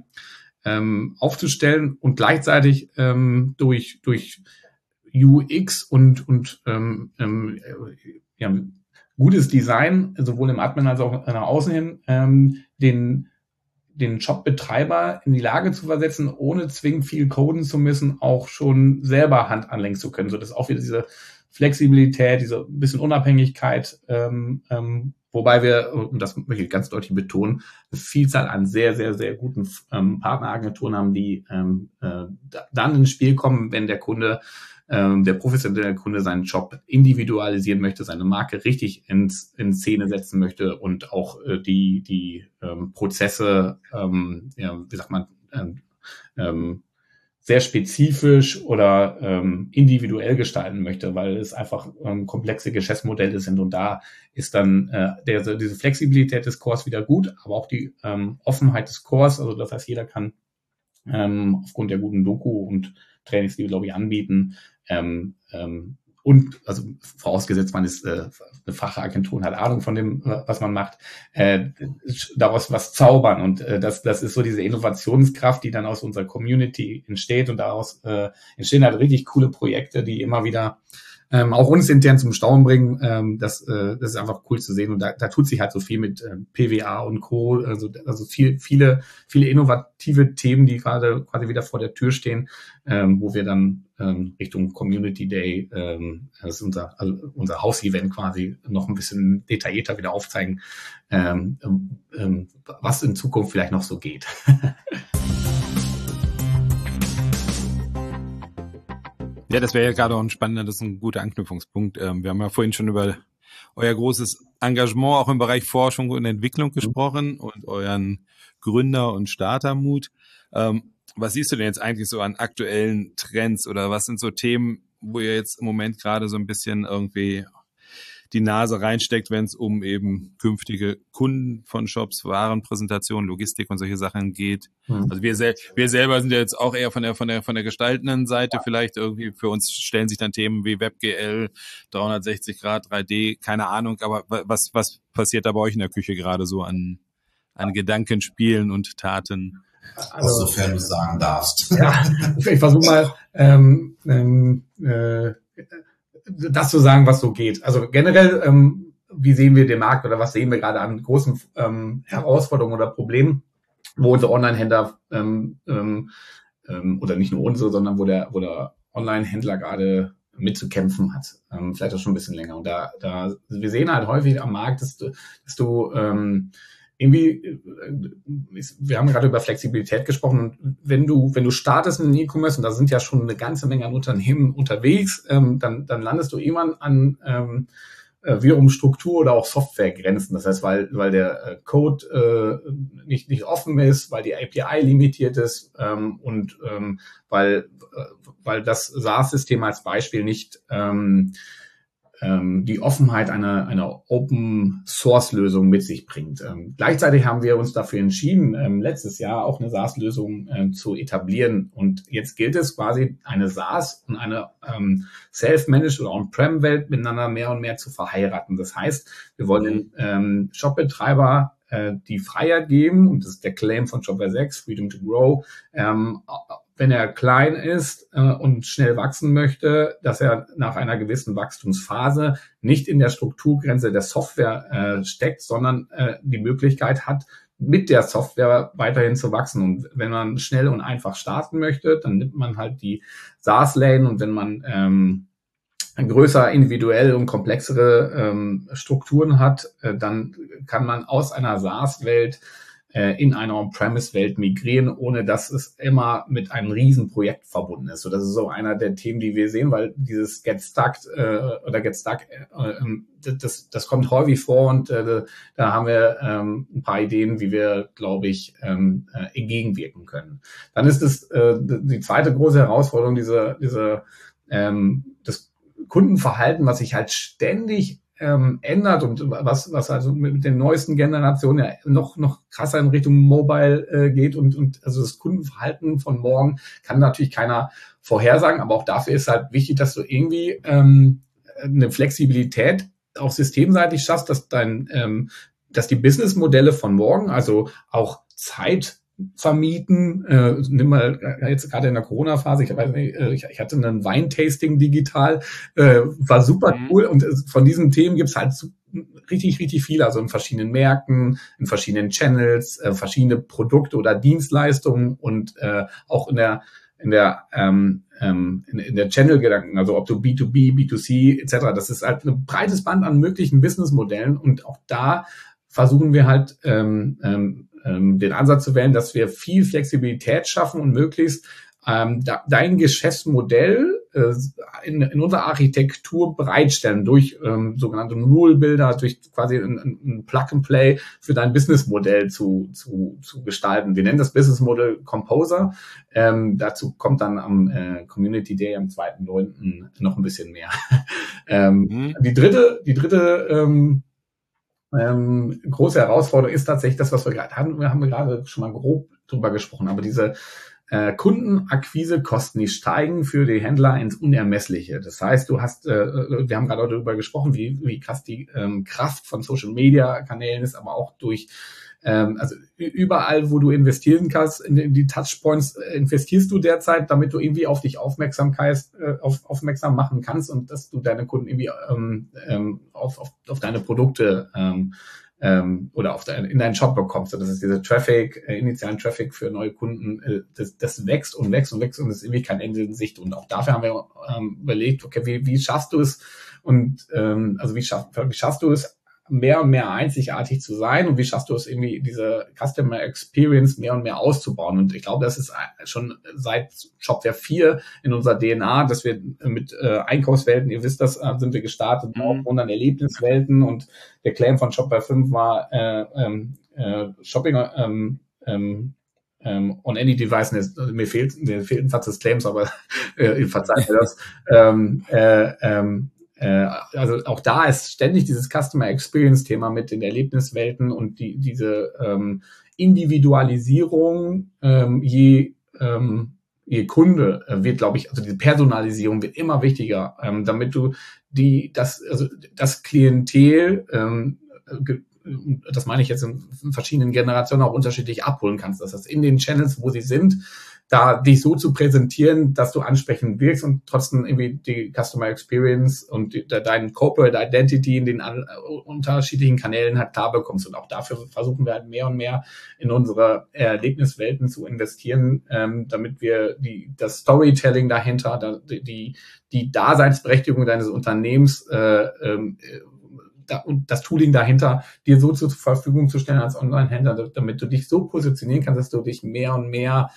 ähm, aufzustellen und gleichzeitig ähm, durch durch U X und und ähm, ähm, ja, gutes Design, sowohl im Admin als auch nach außen hin, ähm, den, den Shop-Betreiber in die Lage zu versetzen, ohne zwingend viel coden zu müssen, auch schon selber Hand anlegen zu können. So, das ist auch wieder diese Flexibilität, diese bisschen Unabhängigkeit, ähm, ähm, wobei wir, und das möchte ich ganz deutlich betonen, eine Vielzahl an sehr, sehr, sehr guten ähm, Partneragenturen haben, die ähm, äh, dann ins Spiel kommen, wenn der Kunde der professionelle Kunde seinen Job individualisieren möchte, seine Marke richtig ins, in Szene setzen möchte und auch äh, die die ähm, Prozesse, ähm, ja, wie sagt man, ähm, ähm, sehr spezifisch oder ähm, individuell gestalten möchte, weil es einfach ähm, komplexe Geschäftsmodelle sind und da ist dann äh, der, diese Flexibilität des Cores wieder gut, aber auch die ähm, Offenheit des Cores, also das heißt, jeder kann ähm, aufgrund der guten Doku und Trainings, die wir, glaube ich, anbieten, ähm, ähm, und also vorausgesetzt, man ist äh, eine Fachagentur und hat Ahnung von dem, was man macht, äh, daraus was zaubern. Und äh, das, das ist so diese Innovationskraft, die dann aus unserer Community entsteht und daraus äh, entstehen halt richtig coole Projekte, die immer wieder ähm, auch uns intern zum Staunen bringen. Ähm, das, äh, das ist einfach cool zu sehen und da, da tut sich halt so viel mit ähm, P W A und Co. Also, also viel, viele, viele innovative Themen, die gerade quasi wieder vor der Tür stehen, ähm, wo wir dann ähm, Richtung Community Day, ähm, das ist unser, also unser Haus-Event quasi, noch ein bisschen detaillierter wieder aufzeigen, ähm, ähm, was in Zukunft vielleicht noch so geht. Ja, das wäre ja gerade auch ein spannender, das ist ein guter Anknüpfungspunkt. Wir haben ja vorhin schon über euer großes Engagement auch im Bereich Forschung und Entwicklung gesprochen und euren Gründer- und Startermut. Was siehst du denn jetzt eigentlich so an aktuellen Trends oder was sind so Themen, wo ihr jetzt im Moment gerade so ein bisschen irgendwie die Nase reinsteckt, wenn es um eben künftige Kunden von Shops, Warenpräsentation, Logistik und solche Sachen geht? Mhm. Also wir, sel- wir selber sind ja jetzt auch eher von der von der von der gestaltenden Seite vielleicht irgendwie. Für uns stellen sich dann Themen wie WebGL, dreihundertsechzig Grad, drei D, keine Ahnung. Aber was was passiert da bei euch in der Küche gerade so an an Gedankenspielen und Taten? Also, sofern du sagen darfst. Ja, ich versuche mal ähm, ähm, äh, das zu sagen, was so geht. Also generell, ähm, wie sehen wir den Markt oder was sehen wir gerade an großen ähm, Herausforderungen oder Problemen, wo unsere Online-Händler ähm, ähm, oder nicht nur unsere, sondern wo der, wo der Online-Händler gerade mitzukämpfen hat. Ähm, vielleicht auch schon ein bisschen länger. Und da, da, wir sehen halt häufig am Markt, dass du, dass du ähm, irgendwie, wir haben gerade über Flexibilität gesprochen, und wenn du, wenn du startest in E-Commerce, und da sind ja schon eine ganze Menge an Unternehmen unterwegs, ähm, dann, dann landest du irgendwann an ähm, wiederum Struktur oder auch Softwaregrenzen. Das heißt, weil, weil der äh, Code äh, nicht, nicht offen ist, weil die A P I limitiert ist ähm, und ähm, weil, äh, weil das SaaS-System als Beispiel nicht ähm, die Offenheit einer, einer Open-Source-Lösung mit sich bringt. Ähm, gleichzeitig haben wir uns dafür entschieden, ähm, letztes Jahr auch eine SaaS-Lösung äh, zu etablieren. Und jetzt gilt es quasi, eine SaaS und eine ähm, Self-Managed oder On-Prem-Welt miteinander mehr und mehr zu verheiraten. Das heißt, wir wollen den ähm, Shopbetreiber äh, die Freiheit geben, und das ist der Claim von Shopware sechs, Freedom to Grow, ähm, wenn er klein ist äh, und schnell wachsen möchte, dass er nach einer gewissen Wachstumsphase nicht in der Strukturgrenze der Software äh, steckt, sondern äh, die Möglichkeit hat, mit der Software weiterhin zu wachsen. Und wenn man schnell und einfach starten möchte, dann nimmt man halt die SaaS-Lane, und wenn man ähm, größer, individuell und komplexere ähm, Strukturen hat, äh, dann kann man aus einer SaaS-Welt in einer On-Premise-Welt migrieren, ohne dass es immer mit einem Riesenprojekt verbunden ist. So, das ist so einer der Themen, die wir sehen, weil dieses Get Stuck äh, oder Get Stuck, äh, das, das kommt häufig vor, und äh, da haben wir ähm, ein paar Ideen, wie wir, glaube ich, ähm, äh, entgegenwirken können. Dann ist es äh, die zweite große Herausforderung, diese, diese ähm, das Kundenverhalten, was sich halt ständig Ähm, ändert und was was also mit den neuesten Generationen ja noch noch krasser in Richtung Mobile äh, geht, und und also das Kundenverhalten von morgen kann natürlich keiner vorhersagen, aber auch dafür ist halt wichtig, dass du irgendwie ähm, eine Flexibilität auch systemseitig schaffst, dass dein ähm, dass die Businessmodelle von morgen, also auch Zeit vermieten, äh, nimm mal jetzt gerade in der Corona-Phase, ich weiß nicht, ich, ich hatte einen Weintasting digital, äh, war super cool, und von diesen Themen gibt's halt richtig, richtig viele, also in verschiedenen Märkten, in verschiedenen Channels, äh, verschiedene Produkte oder Dienstleistungen, und äh, auch in der in der ähm, ähm, in, in der Channel-Gedanken, also ob du B zwei B, B zwei C et cetera, das ist halt ein breites Band an möglichen Businessmodellen, und auch da versuchen wir halt ähm, ähm, den Ansatz zu wählen, dass wir viel Flexibilität schaffen und möglichst ähm, da, dein Geschäftsmodell äh, in, in unserer Architektur bereitstellen durch ähm, sogenannte Rule-Builder, durch quasi ein, ein Plug-and-Play für dein Businessmodell zu, zu, zu gestalten. Wir nennen das Businessmodell Composer. Ähm, dazu kommt dann am äh, Community Day am zweiten neunten noch ein bisschen mehr. ähm, mhm. Die dritte, die dritte ähm, Ähm, große Herausforderung ist tatsächlich das, was wir gerade hatten. Wir haben gerade schon mal grob drüber gesprochen, aber diese äh, Kundenakquisekosten, die steigen für die Händler ins Unermessliche. Das heißt, du hast, äh, wir haben gerade darüber gesprochen, wie, wie krass die ähm, Kraft von Social Media Kanälen ist, aber auch durch ähm, also überall, wo du investieren kannst, in, in die Touchpoints, äh, investierst du derzeit, damit du irgendwie auf dich Aufmerksamkeit, äh, auf, aufmerksam machen kannst und dass du deine Kunden irgendwie ähm, ähm, auf, auf, auf deine Produkte ähm, ähm, oder auf dein, in deinen Shop bekommst. So, das ist diese Traffic, äh, initialen Traffic für neue Kunden, äh, das, das wächst und wächst und wächst und es ist irgendwie kein Ende in Sicht. Und auch dafür haben wir ähm, überlegt, okay, wie, wie schaffst du es und ähm, also wie, schaff, wie schaffst du es, mehr und mehr einzigartig zu sein und wie schaffst du es irgendwie, diese Customer Experience mehr und mehr auszubauen? Und ich glaube, das ist schon seit Shopware vier in unserer D N A, dass wir mit äh, Einkaufswelten, ihr wisst das, äh, sind wir gestartet, mhm. und dann Erlebniswelten und der Claim von Shopware fünf war äh, ähm, äh, Shopping ähm, ähm, Um, on any device, mir fehlt, mir fehlt ein Satz des Claims, aber äh, verzeiht mir das. ähm, äh, ähm, äh, also auch da ist ständig dieses Customer Experience Thema mit den Erlebniswelten und die, diese ähm, Individualisierung ähm, je ähm, je Kunde äh, wird, glaube ich, also diese Personalisierung wird immer wichtiger, ähm, damit du die das also das Klientel ähm, ge- das meine ich jetzt in verschiedenen Generationen auch unterschiedlich abholen kannst. Das heißt, in den Channels, wo sie sind, da dich so zu präsentieren, dass du ansprechend wirkst und trotzdem irgendwie die Customer Experience und die, deinen Corporate Identity in den an, unterschiedlichen Kanälen halt klar bekommst. Und auch dafür versuchen wir halt mehr und mehr in unsere Erlebniswelten zu investieren, ähm, damit wir die das Storytelling dahinter, die die Daseinsberechtigung deines Unternehmens äh, ähm, Da, und das Tooling dahinter dir so zur Verfügung zu stellen als Online-Händler, damit du dich so positionieren kannst, dass du dich mehr und mehr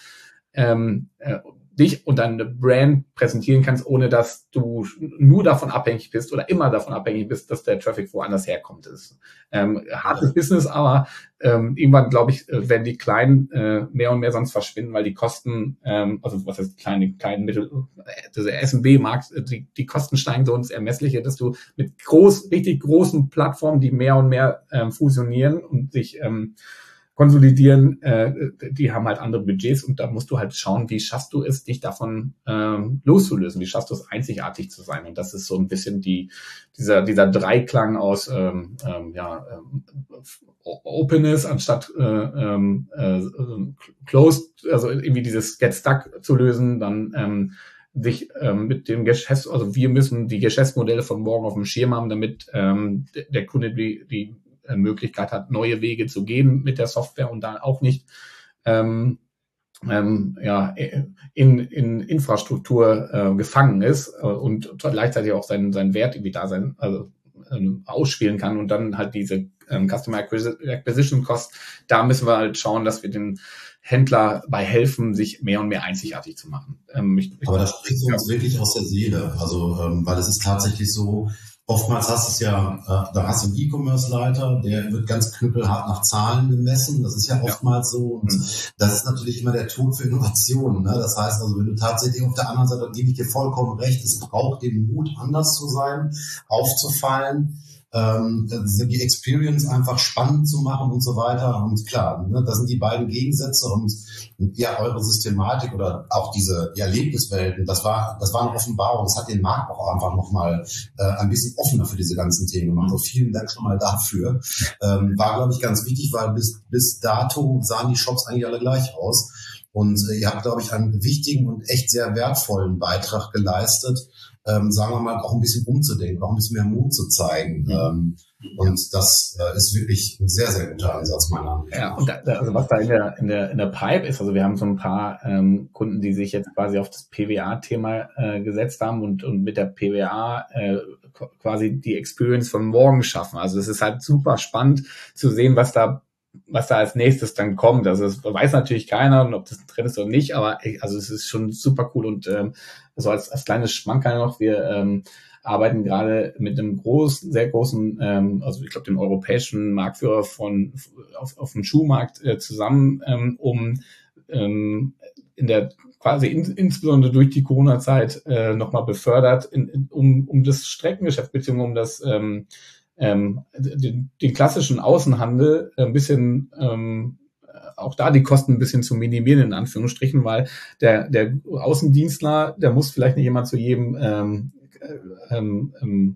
ähm, äh, dich und deine Brand präsentieren kannst, ohne dass du nur davon abhängig bist oder immer davon abhängig bist, dass der Traffic woanders herkommt. Das ist ähm, hartes Business, aber ähm, irgendwann, glaube ich, werden die Kleinen äh, mehr und mehr sonst verschwinden, weil die Kosten, ähm, also was heißt kleine, kleinen Mittel, dieser S M B-Markt, die, die Kosten steigen so ins Ermessliche, dass du mit groß, richtig großen Plattformen, die mehr und mehr ähm, fusionieren und sich ähm, konsolidieren, äh, die haben halt andere Budgets und da musst du halt schauen, wie schaffst du es, dich davon ähm, loszulösen, wie schaffst du es, einzigartig zu sein. Und das ist so ein bisschen die dieser dieser Dreiklang aus ähm, ähm, ja ähm, Openness anstatt äh, ähm, äh, Closed, also irgendwie dieses Get Stuck zu lösen, dann ähm, sich ähm, mit dem Geschäfts, also wir müssen die Geschäftsmodelle von morgen auf dem Schirm haben, damit ähm, der Kunde die die Möglichkeit hat, neue Wege zu gehen mit der Software und dann auch nicht ähm, ähm, ja, in, in Infrastruktur äh, gefangen ist äh, und gleichzeitig auch seinen, seinen Wert irgendwie da sein, also ähm, ausspielen kann und dann halt diese ähm, Customer Acquisition Cost, da müssen wir halt schauen, dass wir den Händler bei helfen, sich mehr und mehr einzigartig zu machen. Ähm, ich, Aber das spricht uns ja wirklich aus der Seele, also ähm, weil es ist tatsächlich so, oftmals hast du es ja, äh, da hast du einen E-Commerce-Leiter, der wird ganz knüppelhart nach Zahlen gemessen. Das ist ja oftmals ja. so. Und mhm. das ist natürlich immer der Tod für Innovationen. Ne? Das heißt also, wenn du tatsächlich auf der anderen Seite, da gebe ich dir vollkommen recht, es braucht den Mut, anders zu sein, aufzufallen, ähm, die Experience einfach spannend zu machen und so weiter. Und klar, ne, das sind die beiden Gegensätze und ja, eure Systematik oder auch diese die Erlebniswelten, das war das war eine Offenbarung. Das hat den Markt auch einfach nochmal äh, ein bisschen offener für diese ganzen Themen gemacht. Also vielen Dank schon mal dafür. Ähm, war, glaube ich, ganz wichtig, weil bis bis dato sahen die Shops eigentlich alle gleich aus. Und äh, ihr habt, glaube ich, einen wichtigen und echt sehr wertvollen Beitrag geleistet, ähm, sagen wir mal, auch ein bisschen umzudenken, auch ein bisschen mehr Mut zu zeigen. Mhm. Ähm, und das äh, ist wirklich ein sehr, sehr guter Ansatz, meiner Meinung nach. Ja, und da, also was da in der, in der, in der Pipe ist, also wir haben so ein paar ähm, Kunden, die sich jetzt quasi auf das P W A-Thema äh, gesetzt haben und, und mit der P W A äh, quasi die Experience von morgen schaffen. Also es ist halt super spannend zu sehen, was da was da als nächstes dann kommt. Also das weiß natürlich keiner, ob das ein Trend ist oder nicht, aber also es ist schon super cool und ähm, so als, als kleines Schmankerl noch, wir ähm, arbeiten gerade mit einem großen, sehr großen, ähm, also ich glaube dem europäischen Marktführer von auf, auf dem Schuhmarkt äh, zusammen, ähm, um ähm, in der quasi in, insbesondere durch die Corona-Zeit äh, nochmal befördert, in, in, um, um das Streckengeschäft beziehungsweise um das ähm, ähm, den, den klassischen Außenhandel ein bisschen ähm, auch da die Kosten ein bisschen zu minimieren, in Anführungsstrichen, weil der der Außendienstler, der muss vielleicht nicht immer zu jedem ähm, ähm, ähm,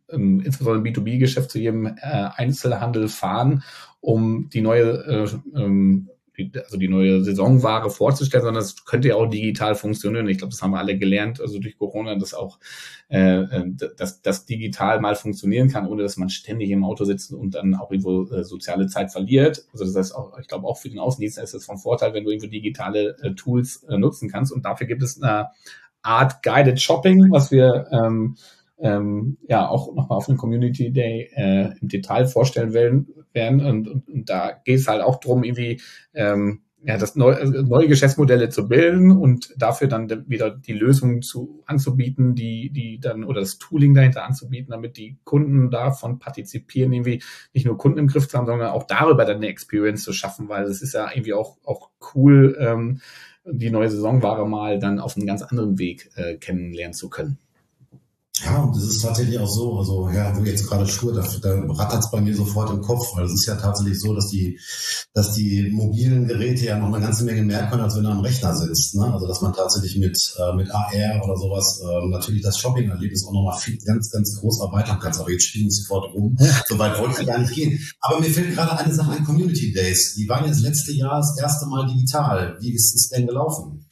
ähm, insbesondere B zwei B-Geschäft zu jedem äh, Einzelhandel fahren, um die neue äh, ähm, also die neue Saisonware vorzustellen, sondern es könnte ja auch digital funktionieren. Ich glaube, das haben wir alle gelernt, also durch Corona, dass auch äh, dass das digital mal funktionieren kann, ohne dass man ständig im Auto sitzt und dann auch irgendwo äh, soziale Zeit verliert. Also das heißt auch, ich glaube auch für den Außendienst ist es von Vorteil, wenn du irgendwo digitale äh, Tools äh, nutzen kannst. Und dafür gibt es eine Art Guided Shopping, was wir ähm, ähm, ja auch nochmal auf dem Community Day äh, im Detail vorstellen werden. werden. Und, und, und da geht es halt auch drum, irgendwie ähm, ja, das neu, also neue Geschäftsmodelle zu bilden und dafür dann wieder die Lösungen zu anzubieten, die die dann oder das Tooling dahinter anzubieten, damit die Kunden davon partizipieren, irgendwie nicht nur Kunden im Griff zu haben, sondern auch darüber dann eine Experience zu schaffen, weil es ist ja irgendwie auch auch cool, ähm, die neue Saisonware mal dann auf einen ganz anderen Weg äh, kennenlernen zu können. Ja, und das ist tatsächlich auch so, also ja, wo jetzt gerade Schuhe, da, da rattert es bei mir sofort im Kopf, weil es ist ja tatsächlich so, dass die, dass die mobilen Geräte ja noch eine ganze Menge mehr können, als wenn du am Rechner sitzt, ne? Also dass man tatsächlich mit äh, mit A R oder sowas äh, natürlich das Shopping-Erlebnis auch nochmal viel ganz, ganz groß erweitern kannst. Aber jetzt spielen wir sofort rum. So weit wollte ich gar nicht gehen. Aber mir fällt gerade eine Sache ein, Community Days. Die waren jetzt letztes Jahr das erste Mal digital. Wie ist es denn gelaufen?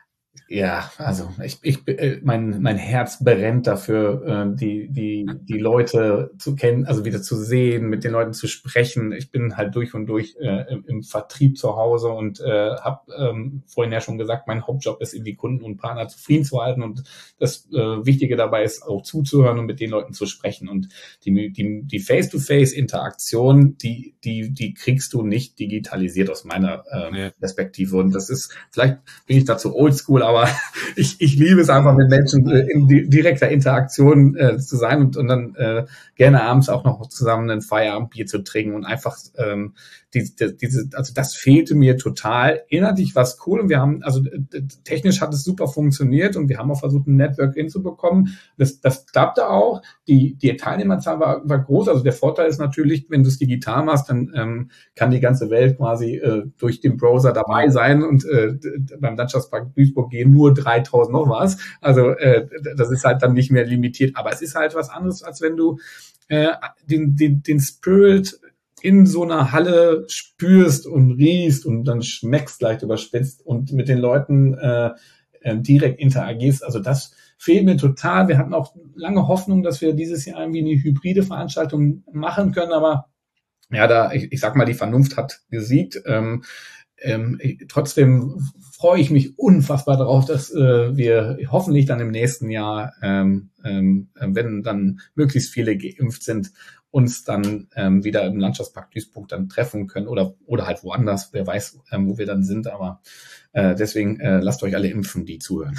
Ja, also ich, ich mein mein Herz brennt dafür, äh, die die die Leute zu kennen, also wieder zu sehen, mit den Leuten zu sprechen. Ich bin halt durch und durch äh, im, im Vertrieb zu Hause und äh, habe ähm, vorhin ja schon gesagt, mein Hauptjob ist, irgendwie Kunden und Partner zufrieden zu halten und das äh, Wichtige dabei ist auch zuzuhören und mit den Leuten zu sprechen und die die die Face-to-Face-Interaktion, die die die kriegst du nicht digitalisiert aus meiner äh, ja. Perspektive und das ist, vielleicht bin ich dazu oldschool, aber Ich, ich liebe es einfach, mit Menschen äh, in di- direkter Interaktion äh, zu sein und, und dann äh, gerne abends auch noch zusammen ein Feierabendbier zu trinken und einfach ähm, die, die, diese, also das fehlte mir total. Inhaltlich war es cool und wir haben, also äh, technisch hat es super funktioniert und wir haben auch versucht, ein Network hinzubekommen. Das, das klappte auch. Die, die Teilnehmerzahl war, war groß. Also der Vorteil ist natürlich, wenn du es digital machst, dann ähm, kann die ganze Welt quasi äh, durch den Browser dabei sein und äh, beim Landschaftspark Duisburg gehen nur dreitausend noch was. Also äh, das ist halt dann nicht mehr limitiert. Aber es ist halt was anderes, als wenn du äh, den, den, den Spirit in so einer Halle spürst und riechst und dann schmeckst, leicht überspitzt und mit den Leuten äh, äh, direkt interagierst. Also das fehlt mir total. Wir hatten auch lange Hoffnung, dass wir dieses Jahr irgendwie eine hybride Veranstaltung machen können, aber ja, da ich, ich sag mal, die Vernunft hat gesiegt. Ähm, ähm, ich, trotzdem freue ich mich unfassbar darauf, dass äh, wir hoffentlich dann im nächsten Jahr, ähm, ähm, wenn dann möglichst viele geimpft sind, uns dann ähm, wieder im Landschaftspark Duisburg dann treffen können oder oder halt woanders, wer weiß, ähm, wo wir dann sind, aber äh, deswegen äh, lasst euch alle impfen, die zuhören.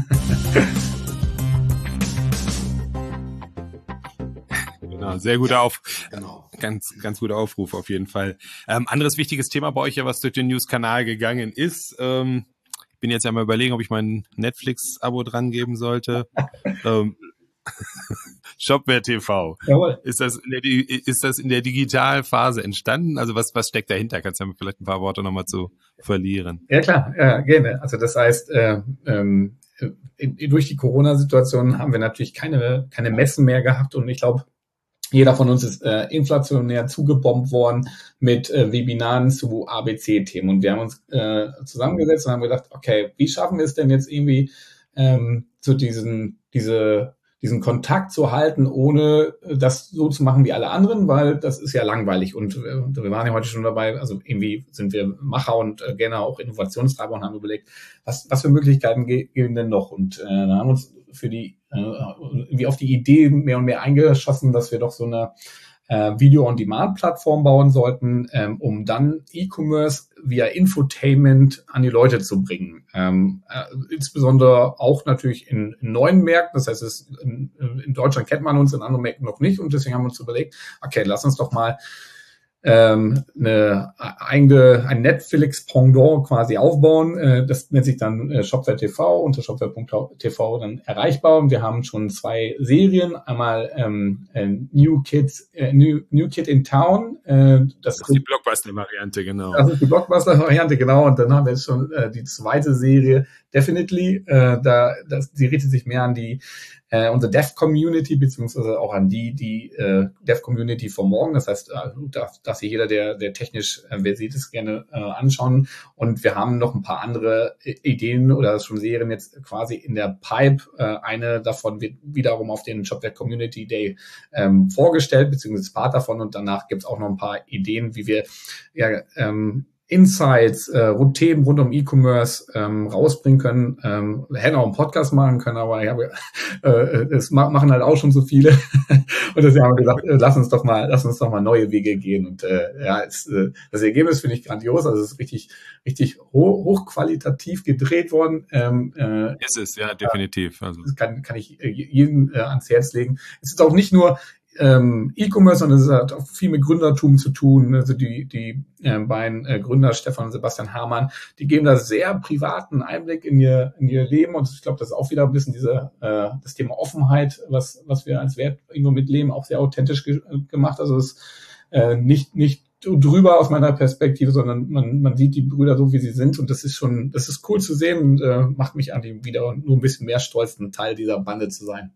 Genau, sehr guter Auf, genau. ganz ganz guter Aufruf auf jeden Fall. Ähm, anderes wichtiges Thema bei euch, ja, was durch den News-Kanal gegangen ist. Ähm, ich bin jetzt ja mal überlegen, ob ich mein Netflix-Abo dran geben sollte. ähm, Shopware T V. Jawohl. Ist das in der, ist das in der Digitalphase entstanden? Also was, was steckt dahinter? Kannst du ja vielleicht ein paar Worte nochmal zu verlieren? Ja klar, ja, gerne. Also das heißt, äh, ähm, in, durch die Corona-Situation haben wir natürlich keine, keine Messen mehr gehabt und ich glaube, jeder von uns ist äh, inflationär zugebombt worden mit äh, Webinaren zu A B C-Themen und wir haben uns äh, zusammengesetzt und haben gedacht, okay, wie schaffen wir es denn jetzt irgendwie ähm, zu diesen, diese diesen Kontakt zu halten, ohne das so zu machen wie alle anderen, weil das ist ja langweilig. Und wir waren ja heute schon dabei, also irgendwie sind wir Macher und äh, gerne auch Innovationstreiber und haben überlegt, was, was für Möglichkeiten geben denn noch? Und äh, dann haben wir uns für die, äh, irgendwie auf die Idee mehr und mehr eingeschossen, dass wir doch so eine äh, Video-on-Demand-Plattform bauen sollten, ähm, um dann E-Commerce via Infotainment an die Leute zu bringen. Ähm, äh, insbesondere auch natürlich in, in neuen Märkten. Das heißt, es, in, in Deutschland kennt man uns, in anderen Märkten noch nicht. Und deswegen haben wir uns überlegt, okay, lass uns doch mal ähm, eine eigene, ein Netflix-Pendant quasi aufbauen. Äh, das nennt sich dann äh, Shopware T V, unter shopware punkt t v dann erreichbar. Und wir haben schon zwei Serien. Einmal ähm, äh, New Kids, äh, New, New Kid in Town. Äh, das, das ist die Blockbuster-Variante, genau. Das ist die Blockbuster-Variante, genau. Und dann haben wir jetzt schon äh, die zweite Serie, definitely. Äh, da, das, die richtet sich mehr an die äh, unsere Dev-Community, beziehungsweise auch an die, die äh, Dev-Community von morgen. Das heißt, äh, darf, darf sich jeder, der, der technisch äh, versiert ist, gerne äh, anschauen. Und wir haben noch ein paar andere Ideen oder schon Serien jetzt quasi in der Pipe. Äh, eine davon wird wiederum auf den Shopware Community Day ähm, vorgestellt, beziehungsweise Part davon. Und danach gibt es auch noch ein paar Ideen, wie wir ja ähm, Insights, äh, Themen rund um E-Commerce ähm, rausbringen können. Ähm, hätten auch einen Podcast machen können, aber ja, äh, das machen halt auch schon so viele. Und deswegen haben wir gesagt, äh, lass uns doch mal, lass uns doch mal neue Wege gehen. Und äh, ja, es, äh, das Ergebnis finde ich grandios. Also es ist richtig, richtig ho- hochqualitativ gedreht worden. Ähm, äh, ist es, ja, definitiv. Also. Das kann, kann ich jedem äh, ans Herz legen. Es ist auch nicht nur Ähm, E-Commerce, sondern es hat auch viel mit Gründertum zu tun. Also die die äh, beiden äh, Gründer Stefan und Sebastian Hamann, die geben da sehr privaten Einblick in ihr in ihr Leben, und ich glaube, das ist auch wieder ein bisschen diese äh, das Thema Offenheit, was was wir als Wert irgendwo mitleben, auch sehr authentisch ge- gemacht. Also es ist äh, nicht nicht drüber aus meiner Perspektive, sondern man man sieht die Brüder so, wie sie sind, und das ist schon das ist cool zu sehen und äh, macht mich an dem wieder nur ein bisschen mehr stolz, ein Teil dieser Bande zu sein.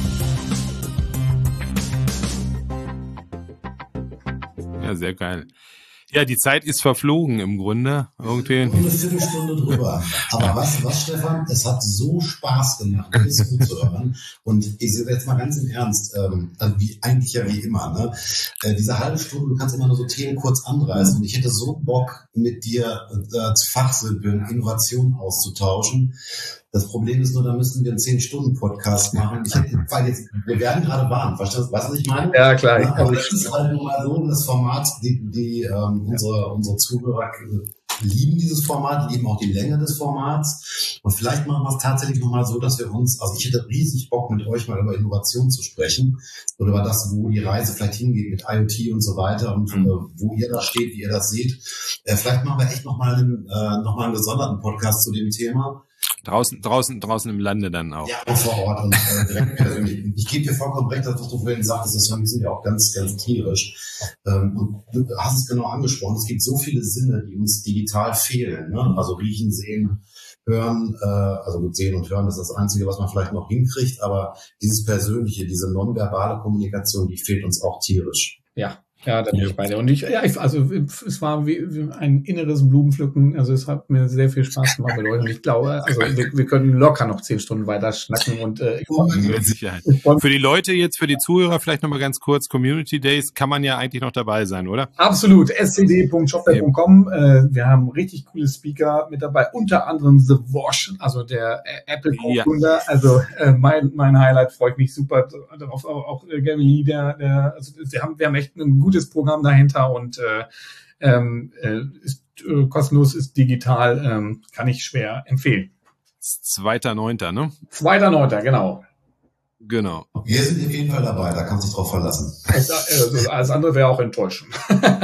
Ja, sehr geil. Ja, die Zeit ist verflogen im Grunde. Irgendwie. Eine Viertelstunde drüber. Aber weißt du was, Stefan? Es hat so Spaß gemacht, das zuzuhören. Und ich sehe jetzt mal ganz im Ernst, ähm, wie, eigentlich ja wie immer, ne? Äh, diese halbe Stunde, du kannst immer nur so Themen kurz anreißen. Und ich hätte so Bock, mit dir äh, Fachsimpeln, Innovationen auszutauschen. Das Problem ist nur, da müssen wir einen zehn-Stunden-Podcast machen. Ich hätte, weil jetzt, wir werden gerade warm, verstehst du, was ich meine? Ja, klar. Ja, aber das ist halt nun mal so das Format, die, die ähm, unsere, unsere Zuhörer lieben dieses Format, lieben auch die Länge des Formats. Und vielleicht machen wir es tatsächlich nochmal so, dass wir uns, also ich hätte riesig Bock, mit euch mal über Innovation zu sprechen oder über das, wo die Reise vielleicht hingeht mit IoT und so weiter und mhm. äh, wo ihr da steht, wie ihr das seht. Äh, vielleicht machen wir echt nochmal einen, äh, noch mal einen gesonderten Podcast zu dem Thema. Draußen, draußen, draußen im Lande dann auch. Ja, und vor Ort und äh, direkt persönlich. Ich gebe dir vollkommen recht, dass du vorhin sagtest, das sind ja auch ganz, ganz tierisch. Ähm, und du hast es genau angesprochen. Es gibt so viele Sinne, die uns digital fehlen. Ne? Also riechen, sehen, hören. Äh, also gut, sehen und hören ist das Einzige, was man vielleicht noch hinkriegt. Aber dieses Persönliche, diese nonverbale Kommunikation, die fehlt uns auch tierisch. Ja. Ja, da bin ich bei dir. Und ich, ja, ich, also es war wie, wie ein inneres Blumenpflücken. Also es hat mir sehr viel Spaß gemacht mit euch. Und ich glaube, also wir, wir können locker noch zehn Stunden weiter schnacken. Und äh, ich freue mich. Mit Sicherheit. Für die Leute jetzt, für die Zuhörer vielleicht nochmal ganz kurz, Community Days kann man ja eigentlich noch dabei sein, oder? Absolut. s c d punkt shopware punkt com. Äh, wir haben richtig coole Speaker mit dabei. Unter anderem The Wash, also der äh, Apple Co-Gründer. Ja. Also äh, mein mein Highlight, freue ich mich super darauf. Auch, auch äh, Gary Lee, der, der also wir haben, wir haben echt einen guten Programm dahinter und äh, ähm, äh, ist äh, kostenlos, ist digital, ähm, kann ich schwer empfehlen. zweiter neunter ne? zweiter neunter genau. Genau. Wir sind auf jeden Fall dabei, da kannst du dich drauf verlassen. Also, alles andere wäre auch enttäuschend.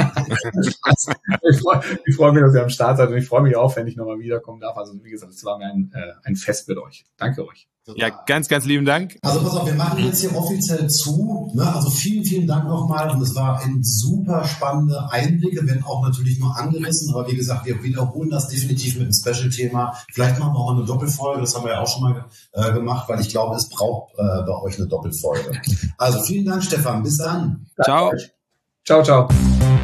ich freue freu mich, dass ihr am Start seid, und ich freue mich auch, wenn ich nochmal wiederkommen darf. Also wie gesagt, es war mir ein, äh, ein Fest mit euch. Danke euch. Ja, ganz, ganz lieben Dank. Also pass auf, wir machen jetzt hier offiziell zu. Ne? Also vielen, vielen Dank nochmal. Und es war ein super spannende Einblicke, wenn auch natürlich nur angerissen. Aber wie gesagt, wir wiederholen das definitiv mit einem Special-Thema. Vielleicht machen wir auch eine Doppelfolge. Das haben wir ja auch schon mal äh, gemacht, weil ich glaube, es braucht äh, bei euch eine Doppelfolge. Also vielen Dank, Stefan. Bis dann. Ciao. Ciao, ciao.